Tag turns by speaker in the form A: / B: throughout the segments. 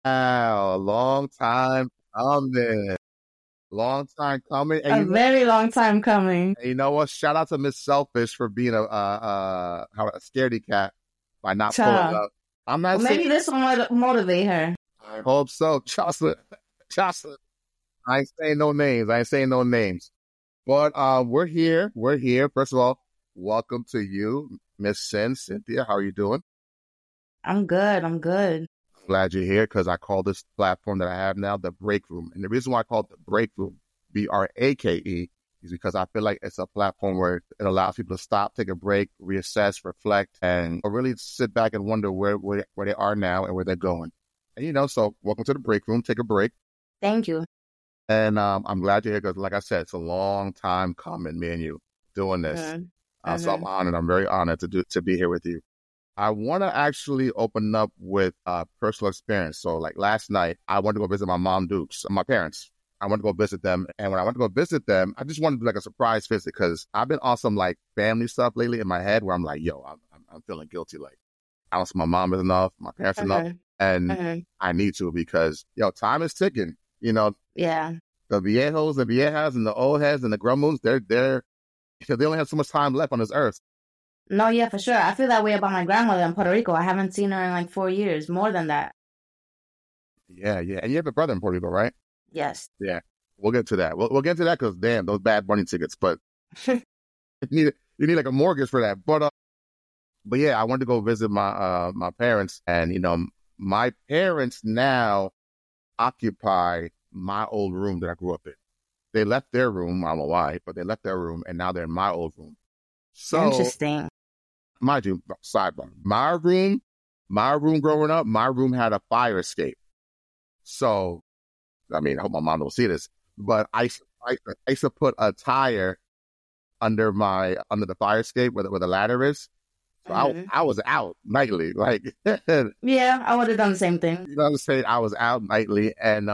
A: Wow, long time coming. Long time coming. And
B: A very long time coming.
A: you know what? Shout out to Miss Selfish for being a scaredy cat by not pulling
B: Child.
A: up. I'm not
B: Well,
A: saying
B: maybe this one might motivate her.
A: I hope so. Jocelyn. Jocelyn. I ain't saying no names. I ain't saying no names. But we're here. We're here. First of all, welcome to you, Miss Cynthia. How are you doing?
B: I'm good. I'm good.
A: Glad you're here because I call this platform that I have now the break room. And the reason why I call it the break room, BRAKE, is because I feel like it's a platform where it allows people to stop, take a break, reassess, reflect, and really sit back and wonder where they are now and where they're going. And so welcome to the break room. Take a break.
B: Thank you.
A: And I'm glad you're here because, like I said, it's a long time coming, me and you doing this. So I'm honored. I'm very honored to be here with you. I want to actually open up with personal experience. So like last night, I went to go visit my parents. I went to go visit them. And when I went to go visit them, I just wanted to do like a surprise visit because I've been on some like family stuff lately in my head where I'm like, yo, I'm feeling guilty. Like I don't see my mom enough, my parents enough. And I need to because, time is ticking.
B: Yeah.
A: The viejos, the viejas, and the old heads and the grumbles, they only have so much time left on this earth.
B: No, yeah, for sure. I feel that way about my grandmother in Puerto Rico. I haven't seen her in like 4 years, more than that.
A: Yeah, yeah. And you have a brother in Puerto Rico, right?
B: Yes.
A: Yeah. We'll get to that. We'll get to that because, damn, those Bad Bunny tickets. But you need like a mortgage for that. But yeah, I wanted to go visit my parents. And, my parents now occupy my old room that I grew up in. They left their room. I don't know why, but they left their room. And now they're in my old room. So,
B: interesting.
A: mind you, sidebar. My room growing up, my room had a fire escape. So, I mean, I hope my mom don't see this, but I used to put a tire under the fire escape where the ladder is. So I was out nightly, like
B: yeah, I would have done the same thing.
A: You know what I'm saying? I was out nightly and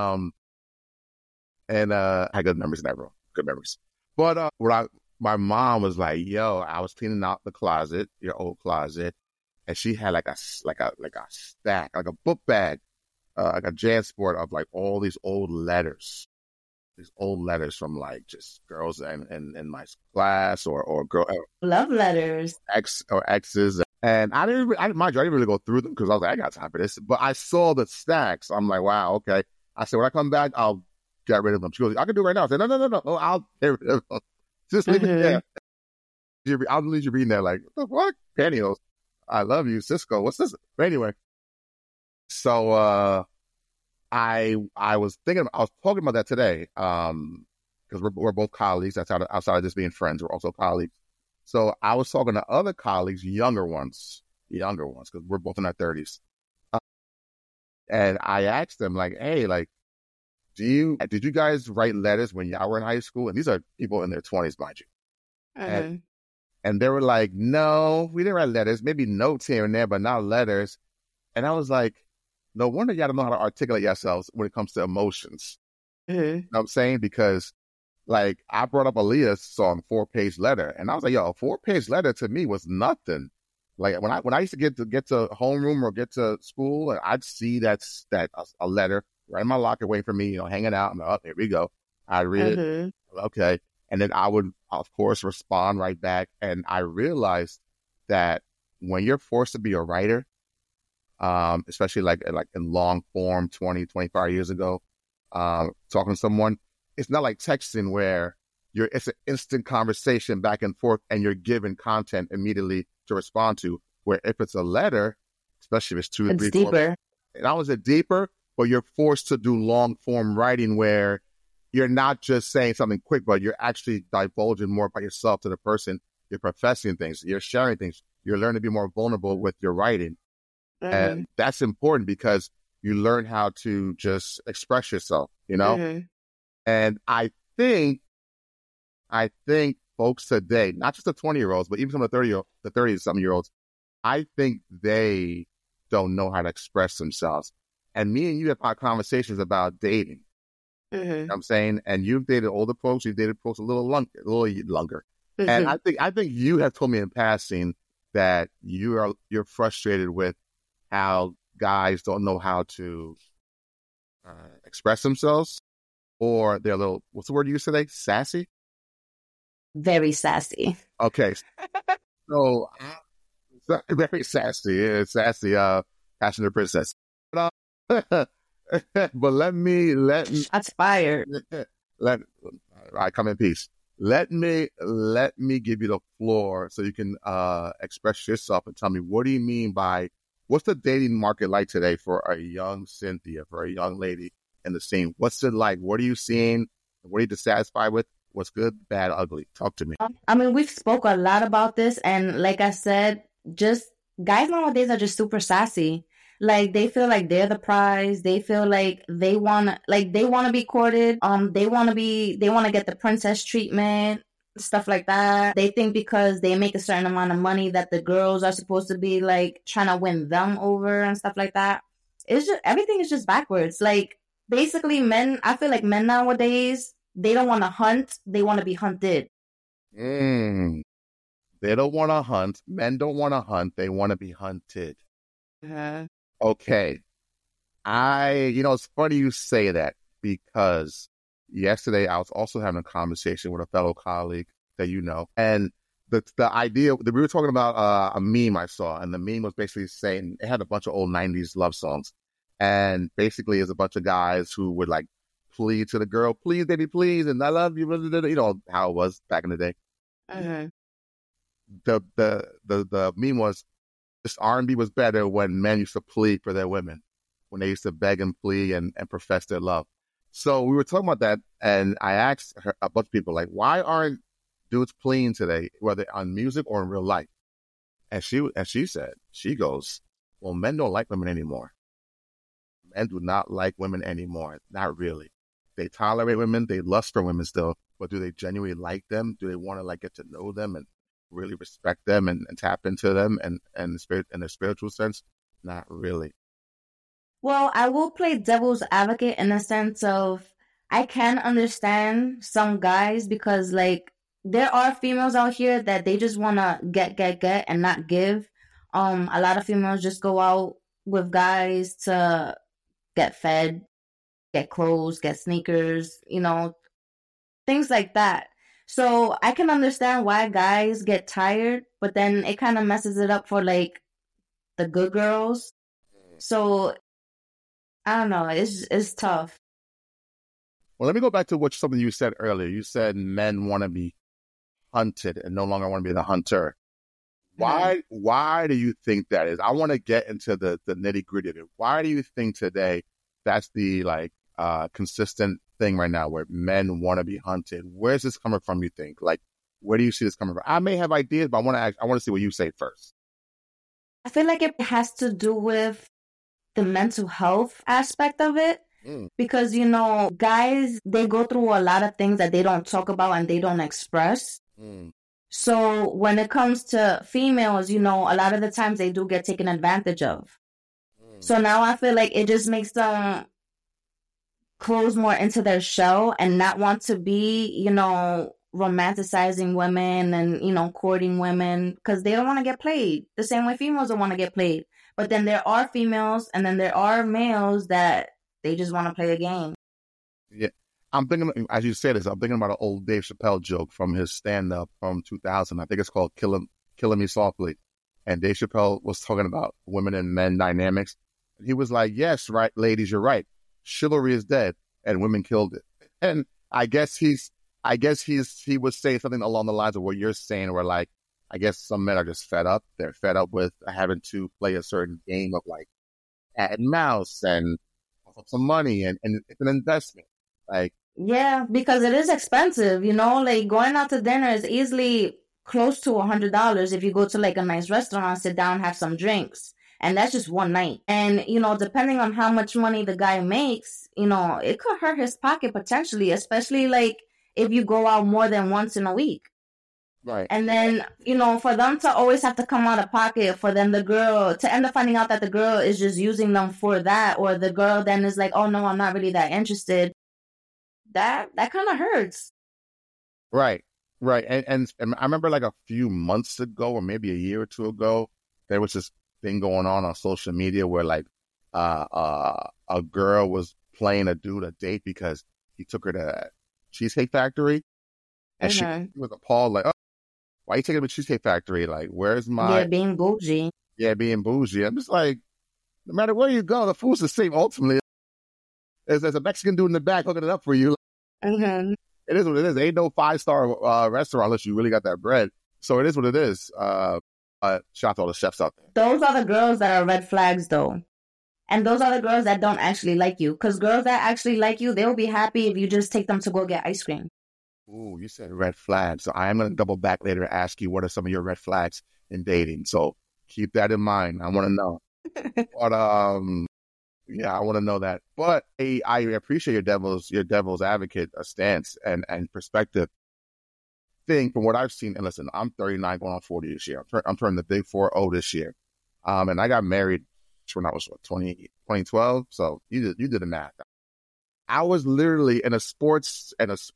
A: I had good memories in that room, good memories. But my mom was like, "Yo, I was cleaning out the closet, your old closet, and she had like a stack, like a book bag, like a JanSport of like all these old letters from like just girls in my class or girl
B: love letters,
A: exes." And mind you, I didn't really go through them because I was like, I got time for this. But I saw the stacks. I'm like, wow, okay. I said, when I come back, I'll get rid of them. She goes, I can do it right now. I said, no, I'll get rid of them. Just leave it there. I'll leave you reading there like, what the fuck? Pantyhose. I love you, Cisco. What's this? But anyway, so I was talking about that today because we're both colleagues. That's outside of just being friends. We're also colleagues. So I was talking to other colleagues, younger ones, because we're both in our 30s. And I asked them like, hey, like, did you guys write letters when y'all were in high school? And these are people in their 20s, mind you. And they were like, no, we didn't write letters, maybe notes here and there, but not letters. And I was like, no wonder y'all don't know how to articulate yourselves when it comes to emotions. You know what I'm saying? Because like I brought up Aaliyah's song, 4-Page Letter. And I was like, yo, a 4-page letter to me was nothing. Like when I used to get to homeroom or get to school, I'd see that a letter right in my locker waiting for me, hanging out. I'm like, oh, here we go. I read it. Okay. And then I would, of course, respond right back. And I realized that when you're forced to be a writer, especially like in long form 20, 25 years ago, talking to someone, it's not like texting where it's an instant conversation back and forth and you're given content immediately to respond to. Where if it's a letter, especially if it's two or three,
B: deeper.
A: Not only is it deeper, but you're forced to do long form writing where you're not just saying something quick, but you're actually divulging more about yourself to the person. You're professing things. You're sharing things. You're learning to be more vulnerable with your writing. And that's important because you learn how to just express yourself, And I think folks today, not just the 20-year-olds, but even some of the 30-something-year-olds, I think they don't know how to express themselves. And me and you have had conversations about dating. You know what I'm saying? And you've dated older folks, you've dated folks a little longer. And I think you have told me in passing that you're frustrated with how guys don't know how to express themselves, or they're a little, what's the word you used today? Sassy?
B: Very sassy.
A: Okay. So, very sassy. Yeah, sassy, passionate princess. But, but let me,
B: Shots fired.
A: I come in peace. Let me give you the floor so you can express yourself and tell me, what do you mean by, what's the dating market like today for a young Cynthia, for a young lady in the scene? What's it like? What are you seeing? What are you dissatisfied with? What's good, bad, ugly? Talk to me.
B: I mean, we've spoke a lot about this, and like I said, just guys nowadays are just super sassy. Like they feel like they're the prize. They feel like they want to be courted. They want to get the princess treatment, stuff like that. They think because they make a certain amount of money that the girls are supposed to be like trying to win them over and stuff like that. It's just, everything is just backwards. Like basically I feel like men nowadays, they don't want to hunt. They want to be hunted.
A: They don't want to hunt. Men don't want to hunt. They want to be hunted. Okay. It's funny you say that, because yesterday I was also having a conversation with a fellow colleague that you know. And the idea that we were talking about a meme I saw, and the meme was basically saying it had a bunch of old 90s love songs. And basically it's a bunch of guys who would like plead to the girl, please, baby, please, and I love you. You know how it was back in the day. The meme was, this R&B was better when men used to plead for their women, when they used to beg and plead and profess their love. So we were talking about that, and I asked a bunch of people, like, why aren't dudes pleading today, whether on music or in real life? And she said, she goes, well, men don't like women anymore. Men do not like women anymore. Not really. They tolerate women. They lust for women still. But do they genuinely like them? Do they want to like get to know them and really respect them and tap into them and in a spiritual sense? Not really.
B: Well, I will play devil's advocate in the sense of I can understand some guys, because like there are females out here that they just want to get and not give. A lot of females just go out with guys to get fed, get clothes, get sneakers, things like that. So I can understand why guys get tired, but then it kind of messes it up for like the good girls. So I don't know. It's tough.
A: Well, let me go back to something you said earlier. You said men want to be hunted and no longer want to be the hunter. Why do you think that is? I want to get into the nitty gritty of it. Why do you think today that's the consistent thing right now, where men want to be hunted? Where's this coming from, you think? Like, where do you see this coming from? I may have ideas, but I want to see what you say first.
B: I feel like it has to do with the mental health aspect of it. Because, guys, they go through a lot of things that they don't talk about and they don't express. So when it comes to females, a lot of the times they do get taken advantage of. So now I feel like it just makes them close more into their shell and not want to be, romanticizing women and, courting women, because they don't want to get played the same way females don't want to get played. But then there are females and then there are males that they just want to play a game.
A: Yeah. I'm thinking, as you said this, I'm thinking about an old Dave Chappelle joke from his stand-up from 2000. I think it's called Killing Me Softly. And Dave Chappelle was talking about women and men dynamics. And he was like, yes, right, ladies, you're right. Chivalry is dead and women killed it. And I guess he would say something along the lines of what you're saying, where like, I guess some men are just fed up. They're fed up with having to play a certain game of like cat and mouse and some money and it's an investment. Like,
B: yeah, because it is expensive, like going out to dinner is easily close to $100 if you go to like a nice restaurant, sit down, have some drinks. And that's just one night. And, depending on how much money the guy makes, it could hurt his pocket potentially, especially like if you go out more than once in a week.
A: Right.
B: And then, for them to always have to come out of pocket, for then the girl to end up finding out that the girl is just using them for that, or the girl then is like, oh no, I'm not really that interested. That kind of hurts.
A: Right. And I remember like a few months ago, or maybe a year or two ago, there was this thing going on social media where like a a girl was playing a dude a date because he took her to Cheesecake Factory, and she was appalled, like, oh, why are you taking me to Cheesecake Factory? Like, where's my...
B: Yeah, being bougie.
A: Yeah, being bougie. I'm just like, no matter where you go, the food's the same ultimately. There's a Mexican dude in the back hooking it up for you.
B: Mm-hmm.
A: It is what it is. Ain't no 5-star restaurant unless you really got that bread. So it is what it is. Shout out to all the chefs out there.
B: Those are the girls that are red flags, though. And those are the girls that don't actually like you. Because girls that actually like you, they'll be happy if you just take them to go get ice cream.
A: Ooh, you said red flags. So I am going to double back later and ask you what are some of your red flags in dating. So keep that in mind. I want to know. But yeah, I want to know that. But I appreciate your devil's advocate stance and perspective. Thing from what I've seen, and listen, I'm 39 going on 40 this year. I'm turning the big 40 this year. And I got married when I was 2012. So you did the math. I was literally in a sports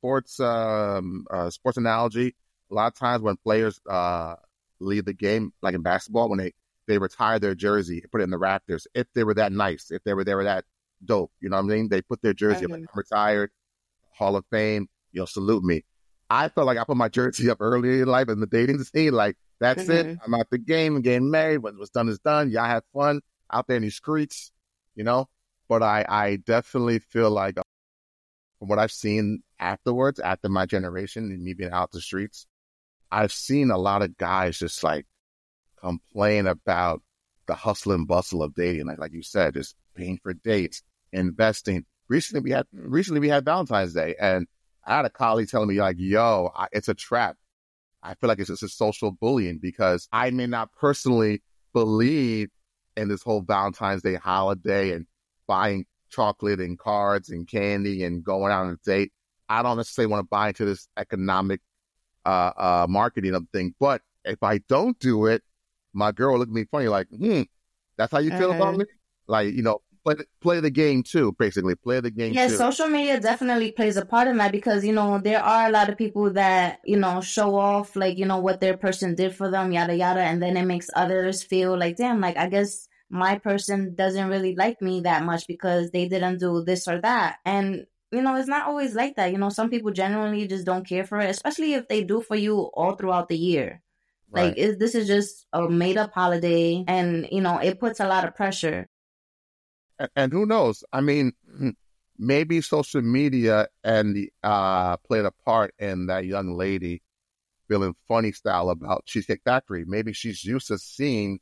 A: analogy. A lot of times when players leave the game, like in basketball, when they retire their jersey and put it in the rafters, if they were that nice, if they were that dope, you know what I mean? They put their jersey up, like, I'm retired, Hall of Fame, salute me. I felt like I put my jersey up early in life in the dating scene. Like, that's it. I'm out the game and getting married. What's done is done. Y'all have fun out there in these streets, But I definitely feel like from what I've seen afterwards, after my generation and me being out the streets, I've seen a lot of guys just like complain about the hustle and bustle of dating. Like you said, just paying for dates, investing. Recently we had Valentine's Day, and I had a colleague telling me, like, yo, it's a trap. I feel like it's just a social bullying because I may not personally believe in this whole Valentine's Day holiday and buying chocolate and cards and candy and going out on a date. I don't necessarily want to buy into this economic marketing of the thing. But if I don't do it, my girl will look at me funny like, that's how you feel about me? Like, play the game too, basically. Play the game too.
B: Yeah, social media definitely plays a part in that because, there are a lot of people that, show off, like, what their person did for them, yada, yada. And then it makes others feel like, damn, like, I guess my person doesn't really like me that much because they didn't do this or that. And, it's not always like that. Some people genuinely just don't care for it, especially if they do for you all throughout the year. Right. Like, this is just a made-up holiday and, it puts a lot of pressure.
A: And who knows? I mean, maybe social media and played a part in that young lady feeling funny style about Cheesecake Factory. Maybe she's used to seeing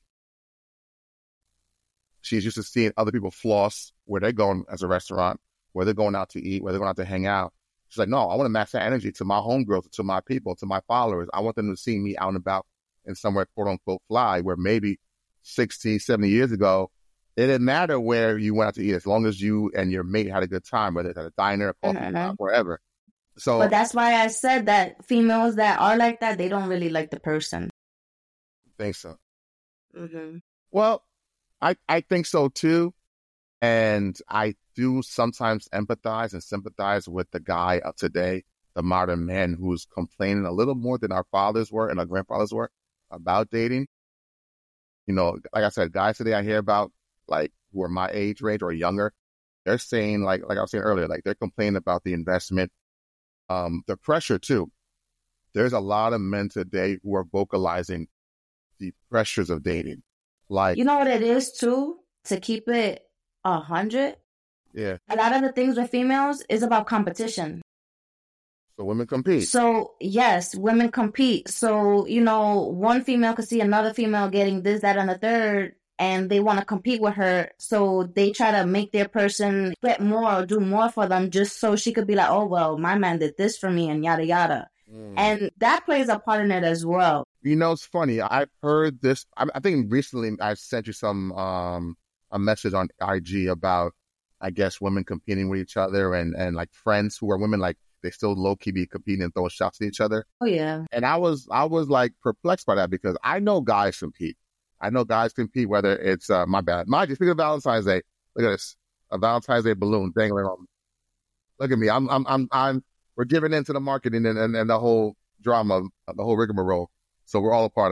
A: other people floss where they're going as a restaurant, where they're going out to eat, where they're going out to hang out. She's like, no, I want to match that energy to my homegirls, to my people, to my followers. I want them to see me out and about in somewhere, quote unquote, fly, where maybe 60, 70 years ago, it didn't matter where you went out to eat as long as you and your mate had a good time, whether it's at a diner, a coffee shop, wherever. So,
B: but that's why I said that females that are like that, they don't really like the person.
A: Think so? Mm-hmm. Well, I think so too. And I do sometimes empathize and sympathize with the guy of today, the modern man who's complaining a little more than our fathers were and our grandfathers were about dating. Like I said, guys today I hear about, like, who are my age range or younger, they're saying, like I was saying earlier, like, they're complaining about the investment, the pressure too. There's a lot of men today who are vocalizing the pressures of dating. Like,
B: you know what it is too? To keep it 100.
A: Yeah.
B: A lot of the things with females is about competition.
A: So women compete.
B: So yes, women compete. So, one female could see another female getting this, that, and the third, and they want to compete with her. So they try to make their person get more or do more for them just so she could be like, oh, well, my man did this for me and yada, yada. And that plays a part in it as well.
A: It's funny. I've heard this. I think recently I sent you some a message on IG about, I guess, women competing with each other and like friends who are women, like they still low key be competing and throwing shots at each other.
B: Oh yeah.
A: And I was like perplexed by that because I know guys compete. I know guys compete, whether it's my bad. Mind you, speaking of Valentine's Day, look at this, a Valentine's Day balloon dangling on me. Look at me. We're giving into the marketing and the whole drama, the whole rigmarole. So we're all a part of it.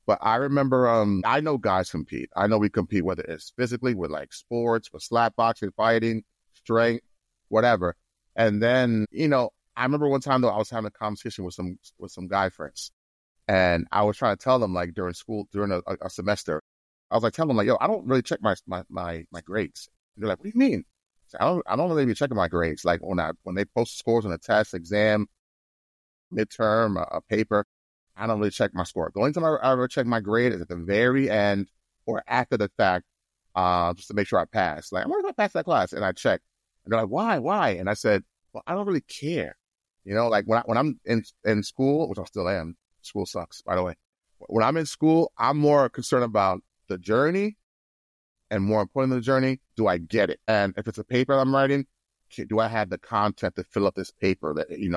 A: But I remember, I know guys compete. I know we compete, whether it's physically with like sports, with slap boxing, fighting, strength, whatever. And then, I remember one time though, I was having a competition with some guy friends, and I was trying to tell them like during school, during a semester, I was like telling them like, yo, I don't really check my grades. They're like, what do you mean? I don't really be checking my grades. Like when they post scores on a test, exam, midterm, a paper, I don't really check my score. The only time I ever check my grade is at the very end or after the fact, just to make sure I pass. Like, I'm going to pass that class, and I check. And they're like, why? And I said, well, I don't really care. Like when I'm in school, which I still am. School sucks, by the way. When I'm in school, I'm more concerned about the journey, and more important than the journey, do I get it? And if it's a paper I'm writing, do I have the content to fill up this paper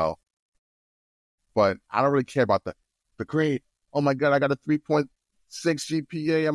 A: But I don't really care about the grade. Oh my God, I got a 3.6 GPA.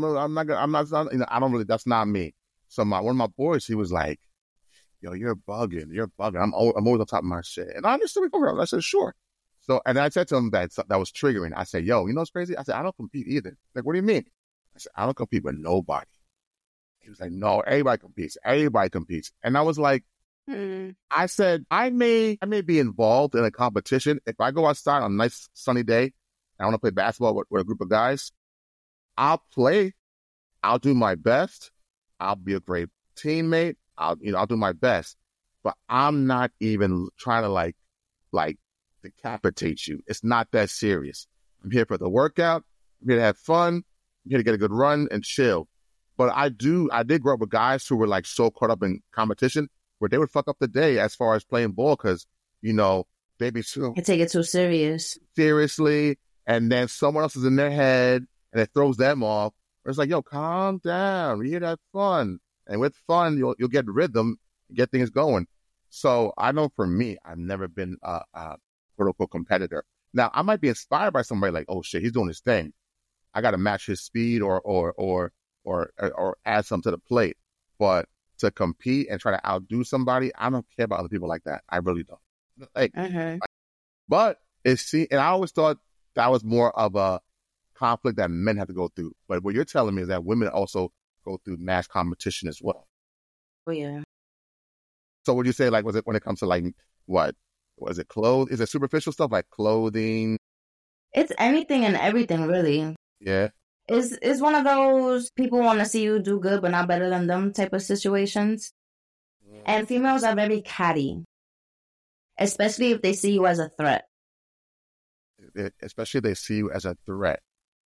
A: I don't really, that's not me. So one of my boys, he was like, yo, you're bugging. I'm always on top of my shit. And I understood it. I said, sure. So, and I said to him that was triggering. I said, yo, you know what's crazy? I said, I don't compete either. Like, what do you mean? I said, I don't compete with nobody. He was like, no, everybody competes. And I was like, I said, I may be involved in a competition. If I go outside on a nice sunny day and I want to play basketball with a group of guys, I'll play. I'll do my best. I'll be a great teammate. I'll do my best. But I'm not even trying to like decapitate you. It's not that serious. I'm here for the workout. I'm here to have fun. I'm here to get a good run and chill. But I did grow up with guys who were like so caught up in competition where they would fuck up the day as far as playing ball because, they'd be so...
B: You take it too
A: seriously. And then someone else is in their head and it throws them off. It's like, yo, calm down. We're here to have fun. And with fun, you'll get rhythm and get things going. So I know for me, I've never been a quote-unquote competitor. Now, I might be inspired by somebody like, oh, shit, he's doing his thing. I got to match his speed or add something to the plate. But to compete and try to outdo somebody, I don't care about other people like that. I really don't. But and I always thought that was more of a conflict that men have to go through. But what you're telling me is that women also go through mass competition as well.
B: Oh, yeah.
A: So would you say, like, was it when it comes to, like, what? Was it clothes? Is it superficial stuff like clothing?
B: It's anything and everything, really.
A: Yeah.
B: It's one of those people want to see you do good but not better than them type of situations. And females are very catty, especially if they see you as a threat.
A: Especially if they see you as a threat.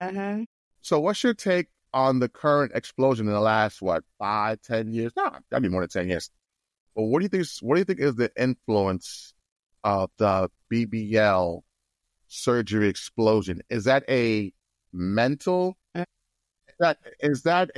A: So what's your take on the current explosion in the last, 5, 10 years? No, that'd be more than 10 years. But what do you think is the influence of the BBL surgery explosion? Is that a mental? Is that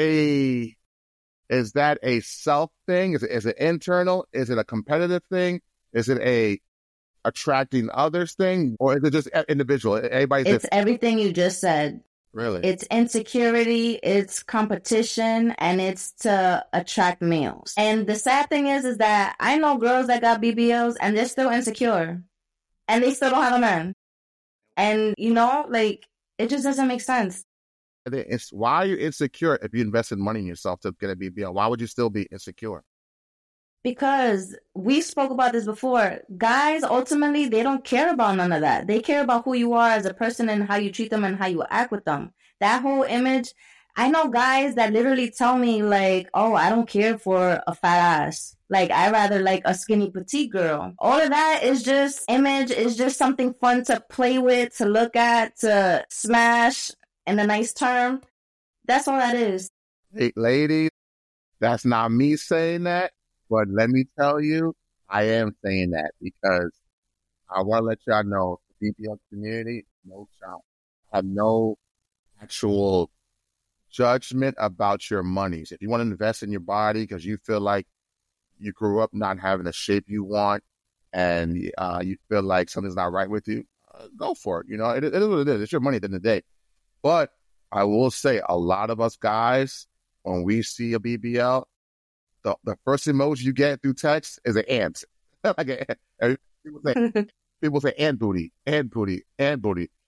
A: a self thing? Is it internal? Is it a competitive thing? Is it a attracting others thing? Or is it just individual? It's different.
B: Everything you just said.
A: Really?
B: It's insecurity, it's competition, and it's to attract males. And the sad thing is that I know girls that got BBLs and they're still insecure. And they still don't have a man. And, it just doesn't make sense.
A: Why are you insecure if you invested money in yourself to get a BBL? Why would you still be insecure?
B: Because we spoke about this before. Guys, ultimately, they don't care about none of that. They care about who you are as a person and how you treat them and how you act with them. That whole image, I know guys that literally tell me like, oh, I don't care for a fat ass. Like, I rather like a skinny petite girl. All of that is just image, is just something fun to play with, to look at, to smash in a nice term. That's all that is.
A: Hey, ladies, that's not me saying that. But let me tell you, I am saying that because I want to let y'all know the BBL community, no child, have no actual judgment about your monies. If you want to invest in your body because you feel like you grew up not having the shape you want and you feel like something's not right with you, go for it. It is what it is. It's your money at the end of the day. But I will say a lot of us guys, when we see a BBL, the first emoji you get through text is an ant. People say ant booty, ant booty, ant booty.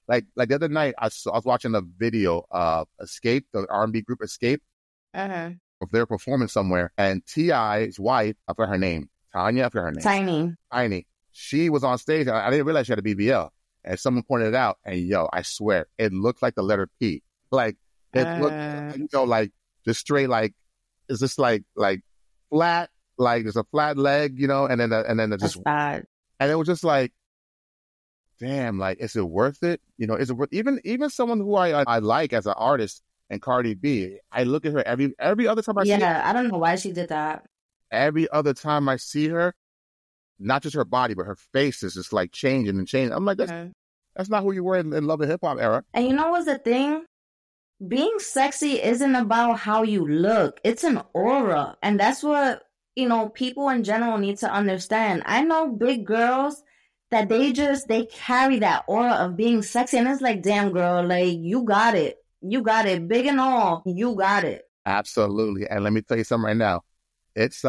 A: Like the other night, I was watching a video of Escape, the R&B group Escape. Of their performance somewhere, and T.I.'s wife, I forgot her name, Tanya, I forgot her name. Tiny. She was on stage. I didn't realize she had a BBL, and someone pointed it out. And yo, I swear, it looked like the letter P. Like it looked, like just straight, like it's just like flat, like there's a flat leg, and then it's just
B: bad.
A: And it was just like, damn, like, is it worth it? Is it worth even someone who I like as an artist and Cardi B? I look at her every other time I see her.
B: Yeah, I don't know why she did that.
A: Every other time I see her, not just her body, but her face is just like changing and changing. I'm like, that's not who you were in Love and Hip Hop era.
B: And you know what's the thing? Being sexy isn't about how you look. It's an aura. And that's what, people in general need to understand. I know big girls that they carry that aura of being sexy. And it's like, damn, girl, like, you got it. You got it. Big and all, you got it.
A: Absolutely. And let me tell you something right now. It's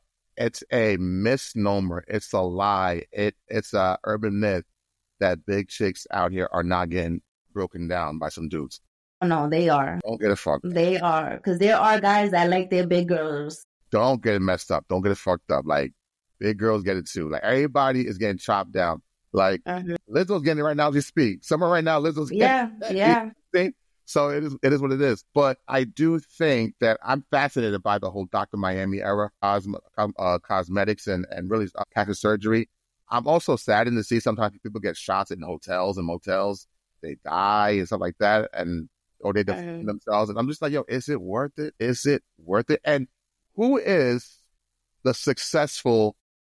A: a misnomer. It's a lie. It's a urban myth that big chicks out here are not getting broken down by some dudes.
B: No, they are.
A: Don't get it fucked up.
B: They are. Because there are guys that like their big girls.
A: Don't get it messed up. Don't get it fucked up. Like, big girls get it too. Like, everybody is getting chopped down. Like, Lizzo's getting it right now as we speak. Somewhere right now, Lizzo's getting it.
B: Yeah.
A: So it is what it is. But I do think that I'm fascinated by the whole Dr. Miami era, cosmetics and really plastic surgery. I'm also saddened to see sometimes people get shots in hotels and motels. They die and stuff like that, or they defend themselves. And I'm just like, yo, is it worth it? Is it worth it? And who is the successful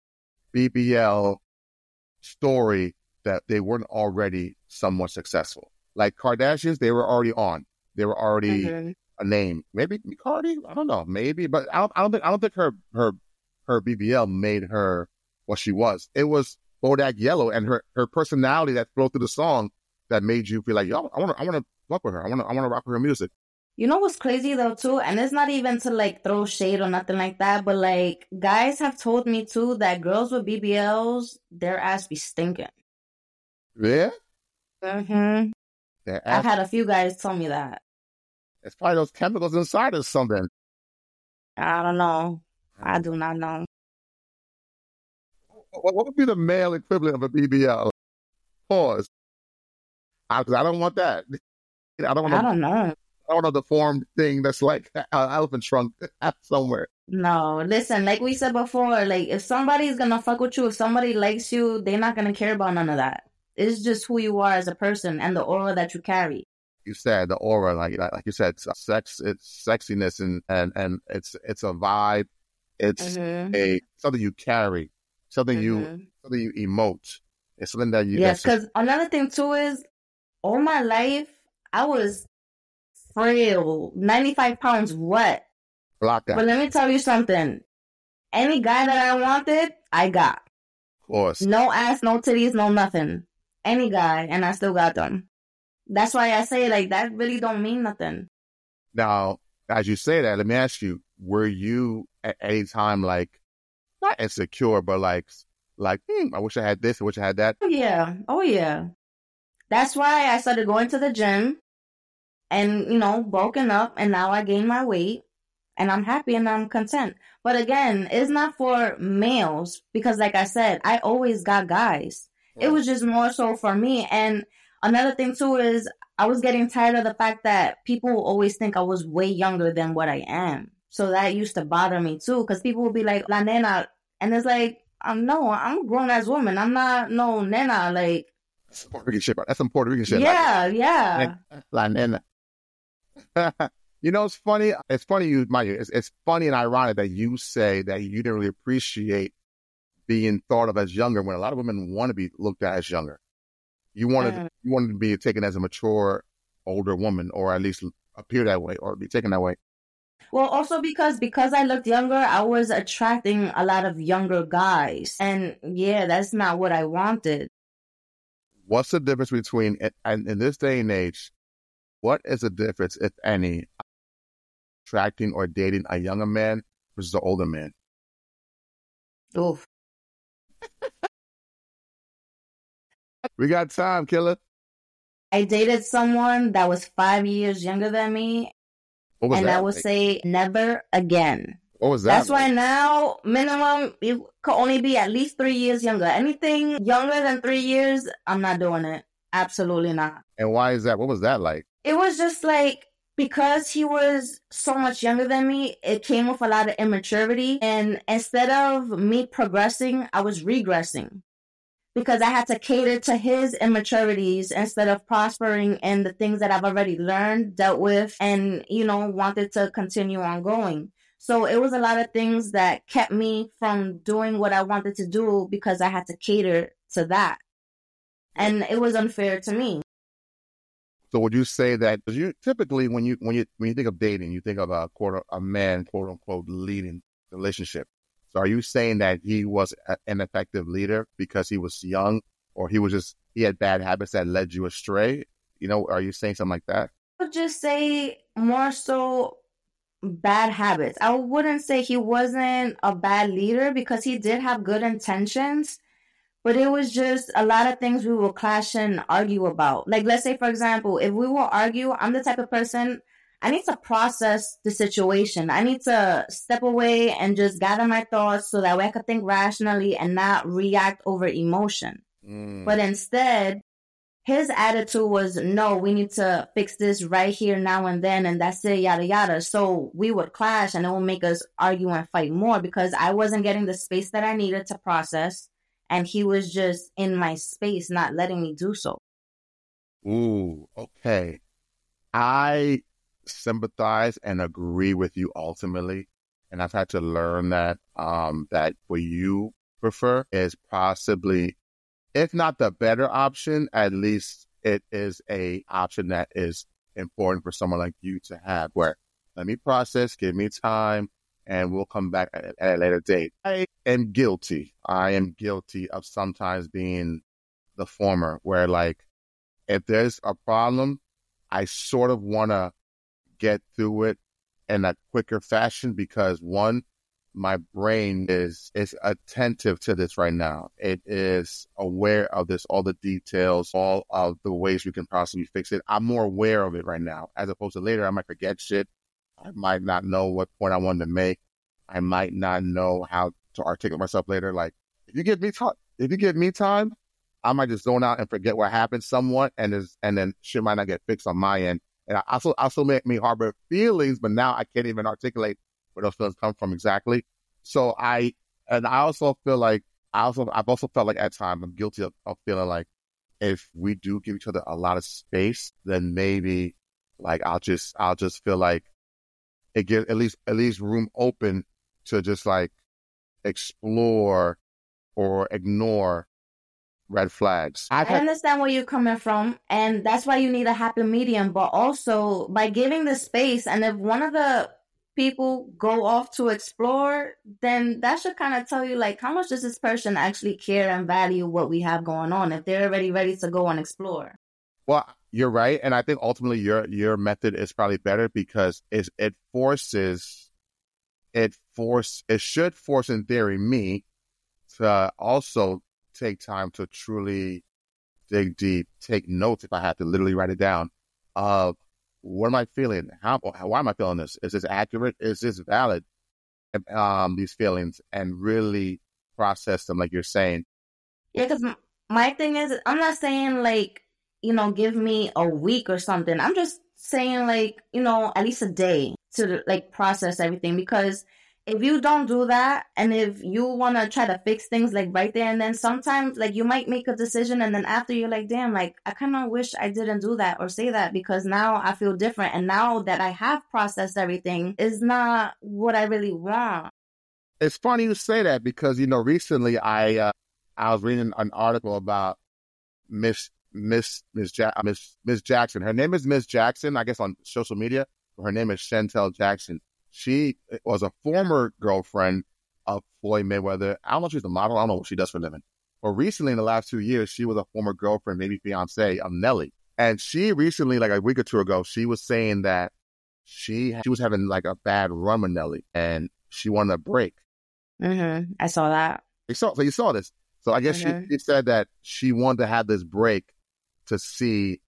A: BBL story that they weren't already somewhat successful? Like Kardashians, they were already on. They were already a name. Maybe Cardi, I don't know, maybe, but I don't think her BBL made her what she was. It was Bodak Yellow and her personality that flowed through the song that made you feel like, yo, I want to fuck with her. I want to rock with her music.
B: You know what's crazy though too, and it's not even to like throw shade or nothing like that, but like guys have told me too that girls with BBLs, their ass be stinking.
A: Yeah.
B: I've had a few guys tell me that.
A: It's probably those chemicals inside or something.
B: I don't know. I do not know.
A: What would be the male equivalent of a BBL? Pause. Because I don't want that. I don't know. I want a deformed thing that's like an elephant trunk somewhere.
B: No, listen, like we said before, like if somebody's gonna fuck with you, if somebody likes you, they're not gonna care about none of that. It's just who you are as a person and the aura that you carry.
A: You said the aura, like you said, sex, it's sexiness and it's a vibe. It's something you carry, something you emote. It's something that you.
B: Yes, because another thing too is, all my life I was frail, 95 pounds wet.
A: Block that.
B: But let me tell you something. Any guy that I wanted, I got.
A: Of course.
B: No ass, no titties, no nothing. Any guy, and I still got them. That's why I say, like, that really don't mean nothing.
A: Now, as you say that, let me ask you, were you at any time, like, not insecure, but like, I wish I had this, I wish I had that?
B: Oh, yeah. That's why I started going to the gym and, bulking up, and now I gain my weight, and I'm happy and I'm content. But again, it's not for males, because like I said, I always got guys. It was just more so for me. And another thing too is I was getting tired of the fact that people always think I was way younger than what I am. So that used to bother me too, because people would be like, La Nena. And it's like, no, I'm a grown ass woman. I'm not no Nena. Like,
A: that's Puerto Rican shit. That's some Puerto Rican shit.
B: Yeah.
A: La Nena. It's funny. It's funny, it's funny and ironic that you say that you didn't really appreciate being thought of as younger when a lot of women want to be looked at as younger. You wanted to be taken as a mature, older woman, or at least appear that way, or be taken that way.
B: Well, also because I looked younger, I was attracting a lot of younger guys, and yeah, that's not what I wanted.
A: What's the difference between, and in this day and age, what is the difference, if any, attracting or dating a younger man versus an older man?
B: Oof.
A: We got time, killer.
B: I dated someone that was 5 years younger than me.
A: What was
B: and
A: that
B: I would
A: like?
B: say never again.
A: What was that
B: That's
A: like?
B: why now, minimum, you could only be at least 3 years younger. Anything younger than 3 years, I'm not doing it. Absolutely not.
A: And why is that? What was that like?
B: It was just like, because he was so much younger than me, it came with a lot of immaturity. And instead of me progressing, I was regressing. Because I had to cater to his immaturities instead of prospering in the things that I've already learned, dealt with, and, wanted to continue on going. So it was a lot of things that kept me from doing what I wanted to do because I had to cater to that. And it was unfair to me.
A: So would you say that, because you typically when you think of dating, you think of a man, quote unquote, leading the relationship. So are you saying that he was an effective leader because he was young, or he had bad habits that led you astray? Are you saying something like that?
B: I would just say more so bad habits. I wouldn't say he wasn't a bad leader because he did have good intentions, but it was just a lot of things we will clash and argue about. Like, let's say, for example, if we will argue, I'm the type of person, I need to process the situation. I need to step away and just gather my thoughts so that way I can think rationally and not react over emotion. But instead, his attitude was, no, we need to fix this right here, now and then, and that's it, yada, yada. So we would clash, and it would make us argue and fight more because I wasn't getting the space that I needed to process, and he was just in my space, not letting me do so.
A: Ooh, okay. I sympathize and agree with you ultimately, and I've had to learn that that what you prefer is possibly, if not the better option, at least it is a option that is important for someone like you to have, where let me process, give me time, and we'll come back at a later date. I am guilty of sometimes being the former, where like, if there's a problem, I sort of want to get through it in a quicker fashion because, one, my brain is attentive to this right now. It is aware of this, all the details, all of the ways we can possibly fix it. I'm more aware of it right now, as opposed to later I might forget shit. I might not know what point I wanted to make. I might not know how to articulate myself later. Like, if you give me time, I might just zone out and forget what happened somewhat, and then shit might not get fixed on my end. And I also make me harbor feelings, but now I can't even articulate where those feelings come from exactly. So I've also felt like at times I'm guilty of feeling like if we do give each other a lot of space, then maybe like I'll just feel like it gives at least room open to just like explore or ignore red flags.
B: I understand where you're coming from, and that's why you need a happy medium. But also, by giving the space, and if one of the people go off to explore, then that should kind of tell you, like, how much does this person actually care and value what we have going on if they're already ready to go and explore.
A: Well, you're right, and I think ultimately your method is probably better because it should force in theory me to also take time to truly dig deep, take notes if I have to literally write it down of what am I feeling? Why am I feeling this? Is this accurate? Is this valid? These feelings, and really process them like you're saying.
B: Yeah, because my thing is, I'm not saying like, give me a week or something. I'm just saying like, at least a day to like process everything, because if you don't do that, and if you want to try to fix things like right there and then, sometimes like you might make a decision and then after you're like, damn, like I kind of wish I didn't do that or say that because now I feel different. And now that I have processed everything, is not what I really want.
A: It's funny you say that because, recently I was reading an article about Miss Jackson. Her name is Miss Jackson, I guess on social media. Her name is Chantel Jackson. She was a former girlfriend of Floyd Mayweather. I don't know if she's a model. I don't know what she does for a living. But recently, in the last 2 years, she was a former girlfriend, maybe fiance of Nelly. And she recently, like a week or two ago, she was saying that she was having like a bad run with Nelly and she wanted a break.
B: Mm-hmm. I saw that.
A: So you saw this. So I guess she said that she wanted to have this break to see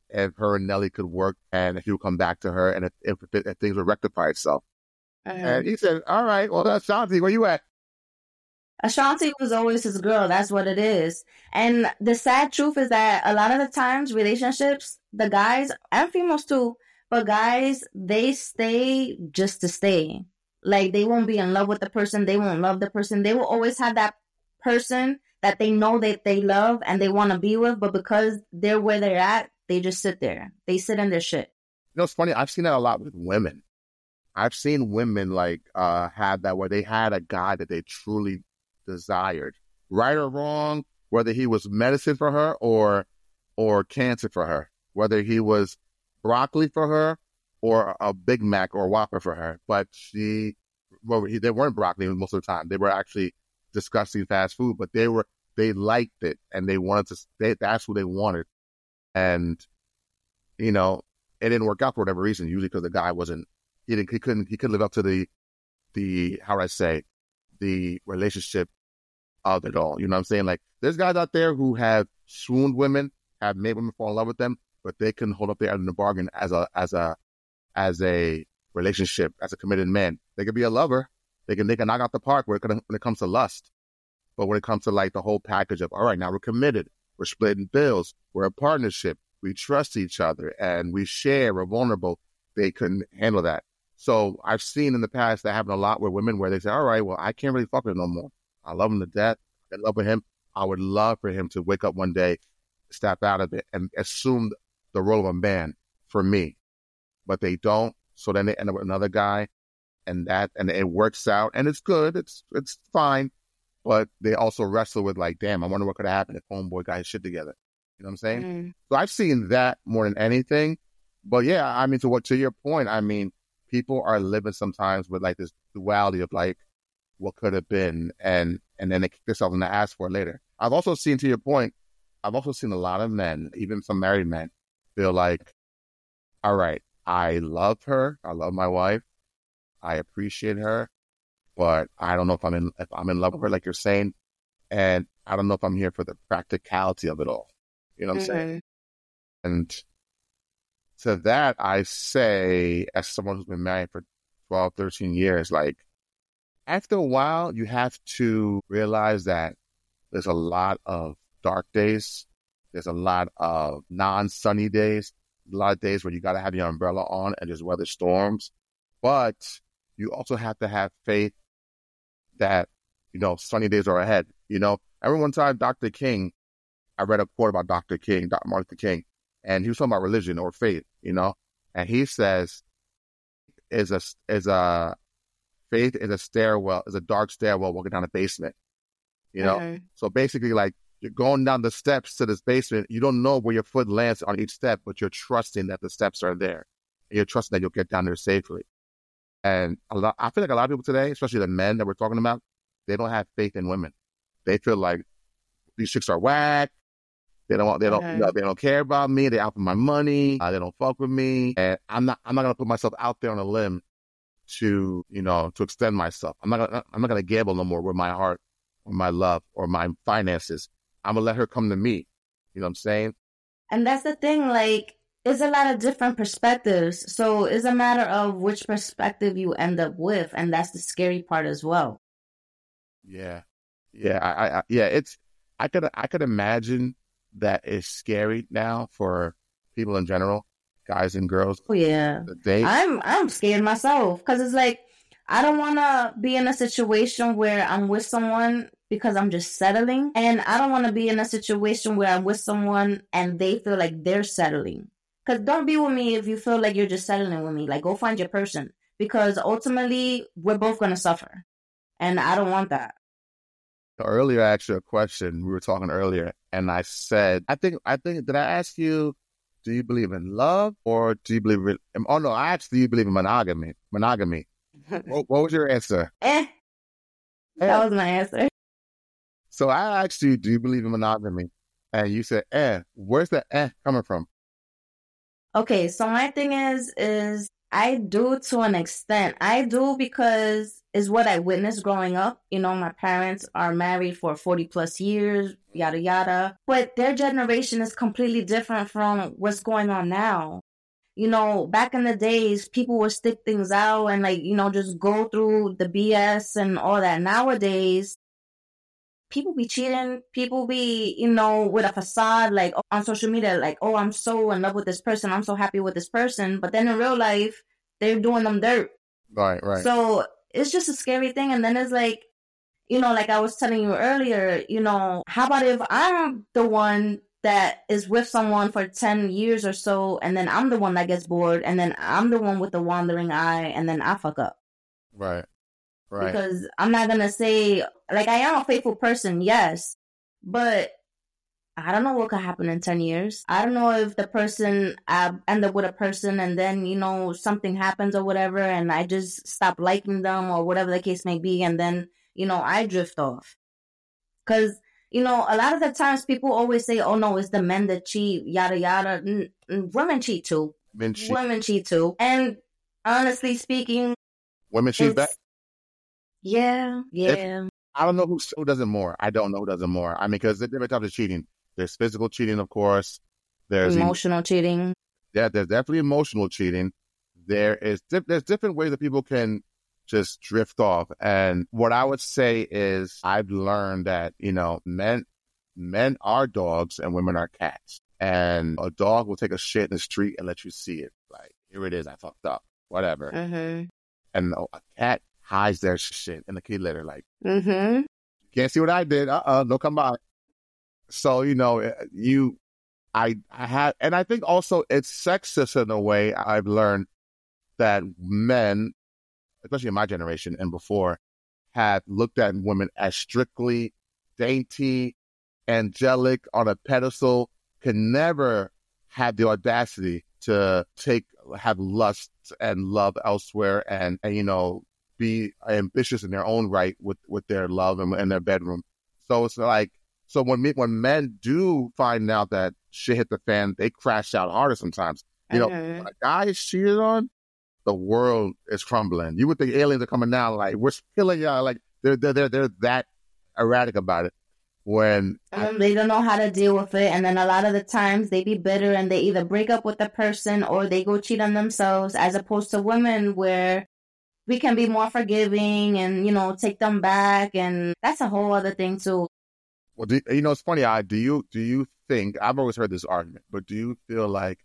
A: if her and Nelly could work and if he would come back to her and if things would rectify itself. And he said, all right, well, Ashanti, where you at?
B: Ashanti was always his girl. That's what it is. And the sad truth is that a lot of the times relationships, the guys and females too, but guys, they stay just to stay. Like they won't be in love with the person. They won't love the person. They will always have that person that they know that they love and they want to be with. But because they're where they're at, they just sit there. They sit in their shit.
A: You know, it's funny. I've seen that a lot with women. I've seen women like have that where they had a guy that they truly desired, right or wrong, whether he was medicine for her or cancer for her, whether he was broccoli for her or a Big Mac or a Whopper for her. But they weren't broccoli most of the time. They were actually disgusting fast food, but they liked it and they wanted to. That's what they wanted, and you know, it didn't work out for whatever reason. Usually because the guy wasn't. He couldn't live up to the how would I say, the relationship of it all. You know what I'm saying? Like there's guys out there who have swooned women, have made women fall in love with them, but they couldn't hold up their end of the bargain as a relationship, as a committed man. They could be a lover. They can knock out the park when it comes to lust. But when it comes to like the whole package of, all right, now we're committed, we're splitting bills, we're a partnership, we trust each other and we share, we're vulnerable, they couldn't handle that. So I've seen in the past that happen a lot with women where they say, all right, well, I can't really fuck with him no more. I love him to death. I love with him. I would love for him to wake up one day, step out of it, and assume the role of a man for me. But they don't. So then they end up with another guy, and it works out, and it's good. It's fine. But they also wrestle with like, damn, I wonder what could have happened if homeboy got his shit together. You know what I'm saying? Mm. So I've seen that more than anything. But yeah, I mean, to your point, I mean, people are living sometimes with like this duality of like what could have been, and then they kick themselves in the ass for it later. I've also seen, to your point, I've also seen a lot of men, even some married men, feel like, all right, I love her, I love my wife, I appreciate her, but I don't know if I'm in love with her, like you're saying, and I don't know if I'm here for the practicality of it all. You know what I'm saying? And to that, I say, as someone who's been married for 12, 13 years, like, after a while, you have to realize that there's a lot of dark days. There's a lot of non-sunny days. A lot of days where you got to have your umbrella on and just weather storms. But you also have to have faith that, you know, sunny days are ahead. You know, every one time Dr. King, I read a quote about Dr. King, Dr. Martin Luther King, and he was talking about religion or faith, you know, and he says, faith is a dark stairwell walking down a basement, you know? Mm-hmm. So basically, like, you're going down the steps to this basement. You don't know where your foot lands on each step, but you're trusting that the steps are there. And you're trusting that you'll get down there safely. And I feel like a lot of people today, especially the men that we're talking about, they don't have faith in women. They feel like these chicks are whack. They don't care about me. They're out for my money. They don't fuck with me. And I'm not going to put myself out there on a limb to extend myself. I'm not going to gamble no more with my heart or my love or my finances. I'm going to let her come to me. You know what I'm saying?
B: And that's the thing, like, it's a lot of different perspectives. So it's a matter of which perspective you end up with. And that's the scary part as well.
A: Yeah. Yeah. I could imagine that it's scary now for people in general, guys and girls.
B: Oh yeah. I'm scared myself because it's like, I don't want to be in a situation where I'm with someone because I'm just settling. And I don't want to be in a situation where I'm with someone and they feel like they're settling. Because don't be with me if you feel like you're just settling with me. Like, go find your person. Because ultimately, we're both going to suffer. And I don't want that.
A: Earlier, I asked you a question. We were talking earlier. And I said, I think, did I ask you, do you believe in love or do you believe in, oh no, I asked, do you believe in monogamy? What was your answer?
B: That was my answer.
A: So I asked you, do you believe in monogamy? And you said, where's the coming from?
B: Okay, so my thing is I do to an extent. I do because is what I witnessed growing up. You know, my parents are married for 40 plus years, yada, yada. But their generation is completely different from what's going on now. You know, back in the days, people would stick things out and like, you know, just go through the BS and all that. Nowadays, people be cheating. People be, you know, with a facade, like on social media, like, oh, I'm so in love with this person. I'm so happy with this person. But then in real life, they're doing them dirt.
A: Right.
B: So it's just a scary thing. And then it's like, you know, like I was telling you earlier, you know, how about if I'm the one that is with someone for 10 years or so, and then I'm the one that gets bored, and then I'm the one with the wandering eye, and then I fuck up.
A: Right.
B: Because I'm not going to say, like, I am a faithful person, yes, but I don't know what could happen in 10 years. I don't know if the person, I end up with a person and then, you know, something happens or whatever, and I just stop liking them or whatever the case may be, and then, you know, I drift off. Because, you know, a lot of the times people always say, oh, no, it's the men that cheat, yada, yada. Women cheat too. Women cheat too. And honestly speaking,
A: women cheat back?
B: Yeah.
A: I don't know who does it more. I don't know who does it more. I mean, because there's different types of cheating. There's physical cheating, of course. There's
B: emotional cheating.
A: Yeah, there's definitely emotional cheating. There's different ways that people can just drift off. And what I would say is I've learned that, you know, men are dogs and women are cats. And a dog will take a shit in the street and let you see it. Like, here it is, I fucked up, whatever.
B: Mm-hmm.
A: And a cat hides their shit in the kitty litter. Like, you can't see what I did. Don't come by. So, you know, I have, and I think also it's sexist in a way. I've learned that men, especially in my generation and before, have looked at women as strictly dainty, angelic, on a pedestal, can never have the audacity to have lust and love elsewhere and you know, be ambitious in their own right with their love and their bedroom. So it's like, so when men do find out that shit hit the fan, they crash out harder sometimes. You know, when a guy is cheated on, the world is crumbling. You would think aliens are coming down, like, we're killing y'all. Like, they're that erratic about it. When
B: they don't know how to deal with it, and then a lot of the times they be bitter and they either break up with the person or they go cheat on themselves, as opposed to women where we can be more forgiving and, you know, take them back, and that's a whole other thing too.
A: Well, you know, it's funny. Do you think, I've always heard this argument, but do you feel like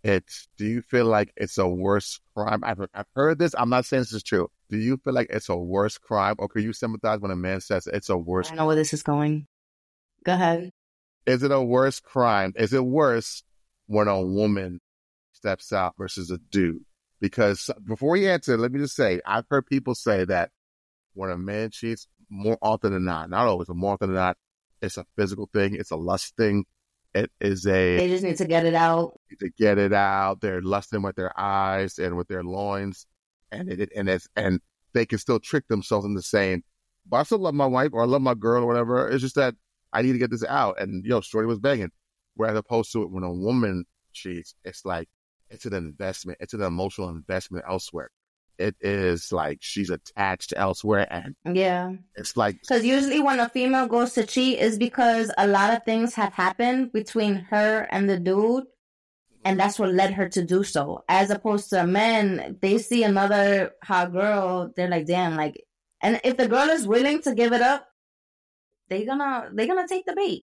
A: it's a worse crime? I've heard this. I'm not saying this is true. Do you feel like it's a worse crime, or can you sympathize when a man says it's a worse?
B: I know where this is going. Go ahead.
A: Is it a worse crime? Is it worse when a woman steps out versus a dude? Because before you answer, let me just say, I've heard people say that when a man cheats, more often than not always, but more often than not, it's a physical thing. It's a lust thing. It is
B: they just need to get it out.
A: They're lusting with their eyes and with their loins, and they can still trick themselves into saying, "But I still love my wife, or I love my girl, or whatever." It's just that I need to get this out. And shorty was begging. Whereas opposed to it, when a woman cheats, it's like it's an investment. It's an emotional investment elsewhere. It is like she's attached elsewhere, and it's like,
B: because usually when a female goes to cheat is because a lot of things have happened between her and the dude, and that's what led her to do so. As opposed to men, they see another hot girl, they're like, damn, like, and if the girl is willing to give it up, they're gonna take the bait.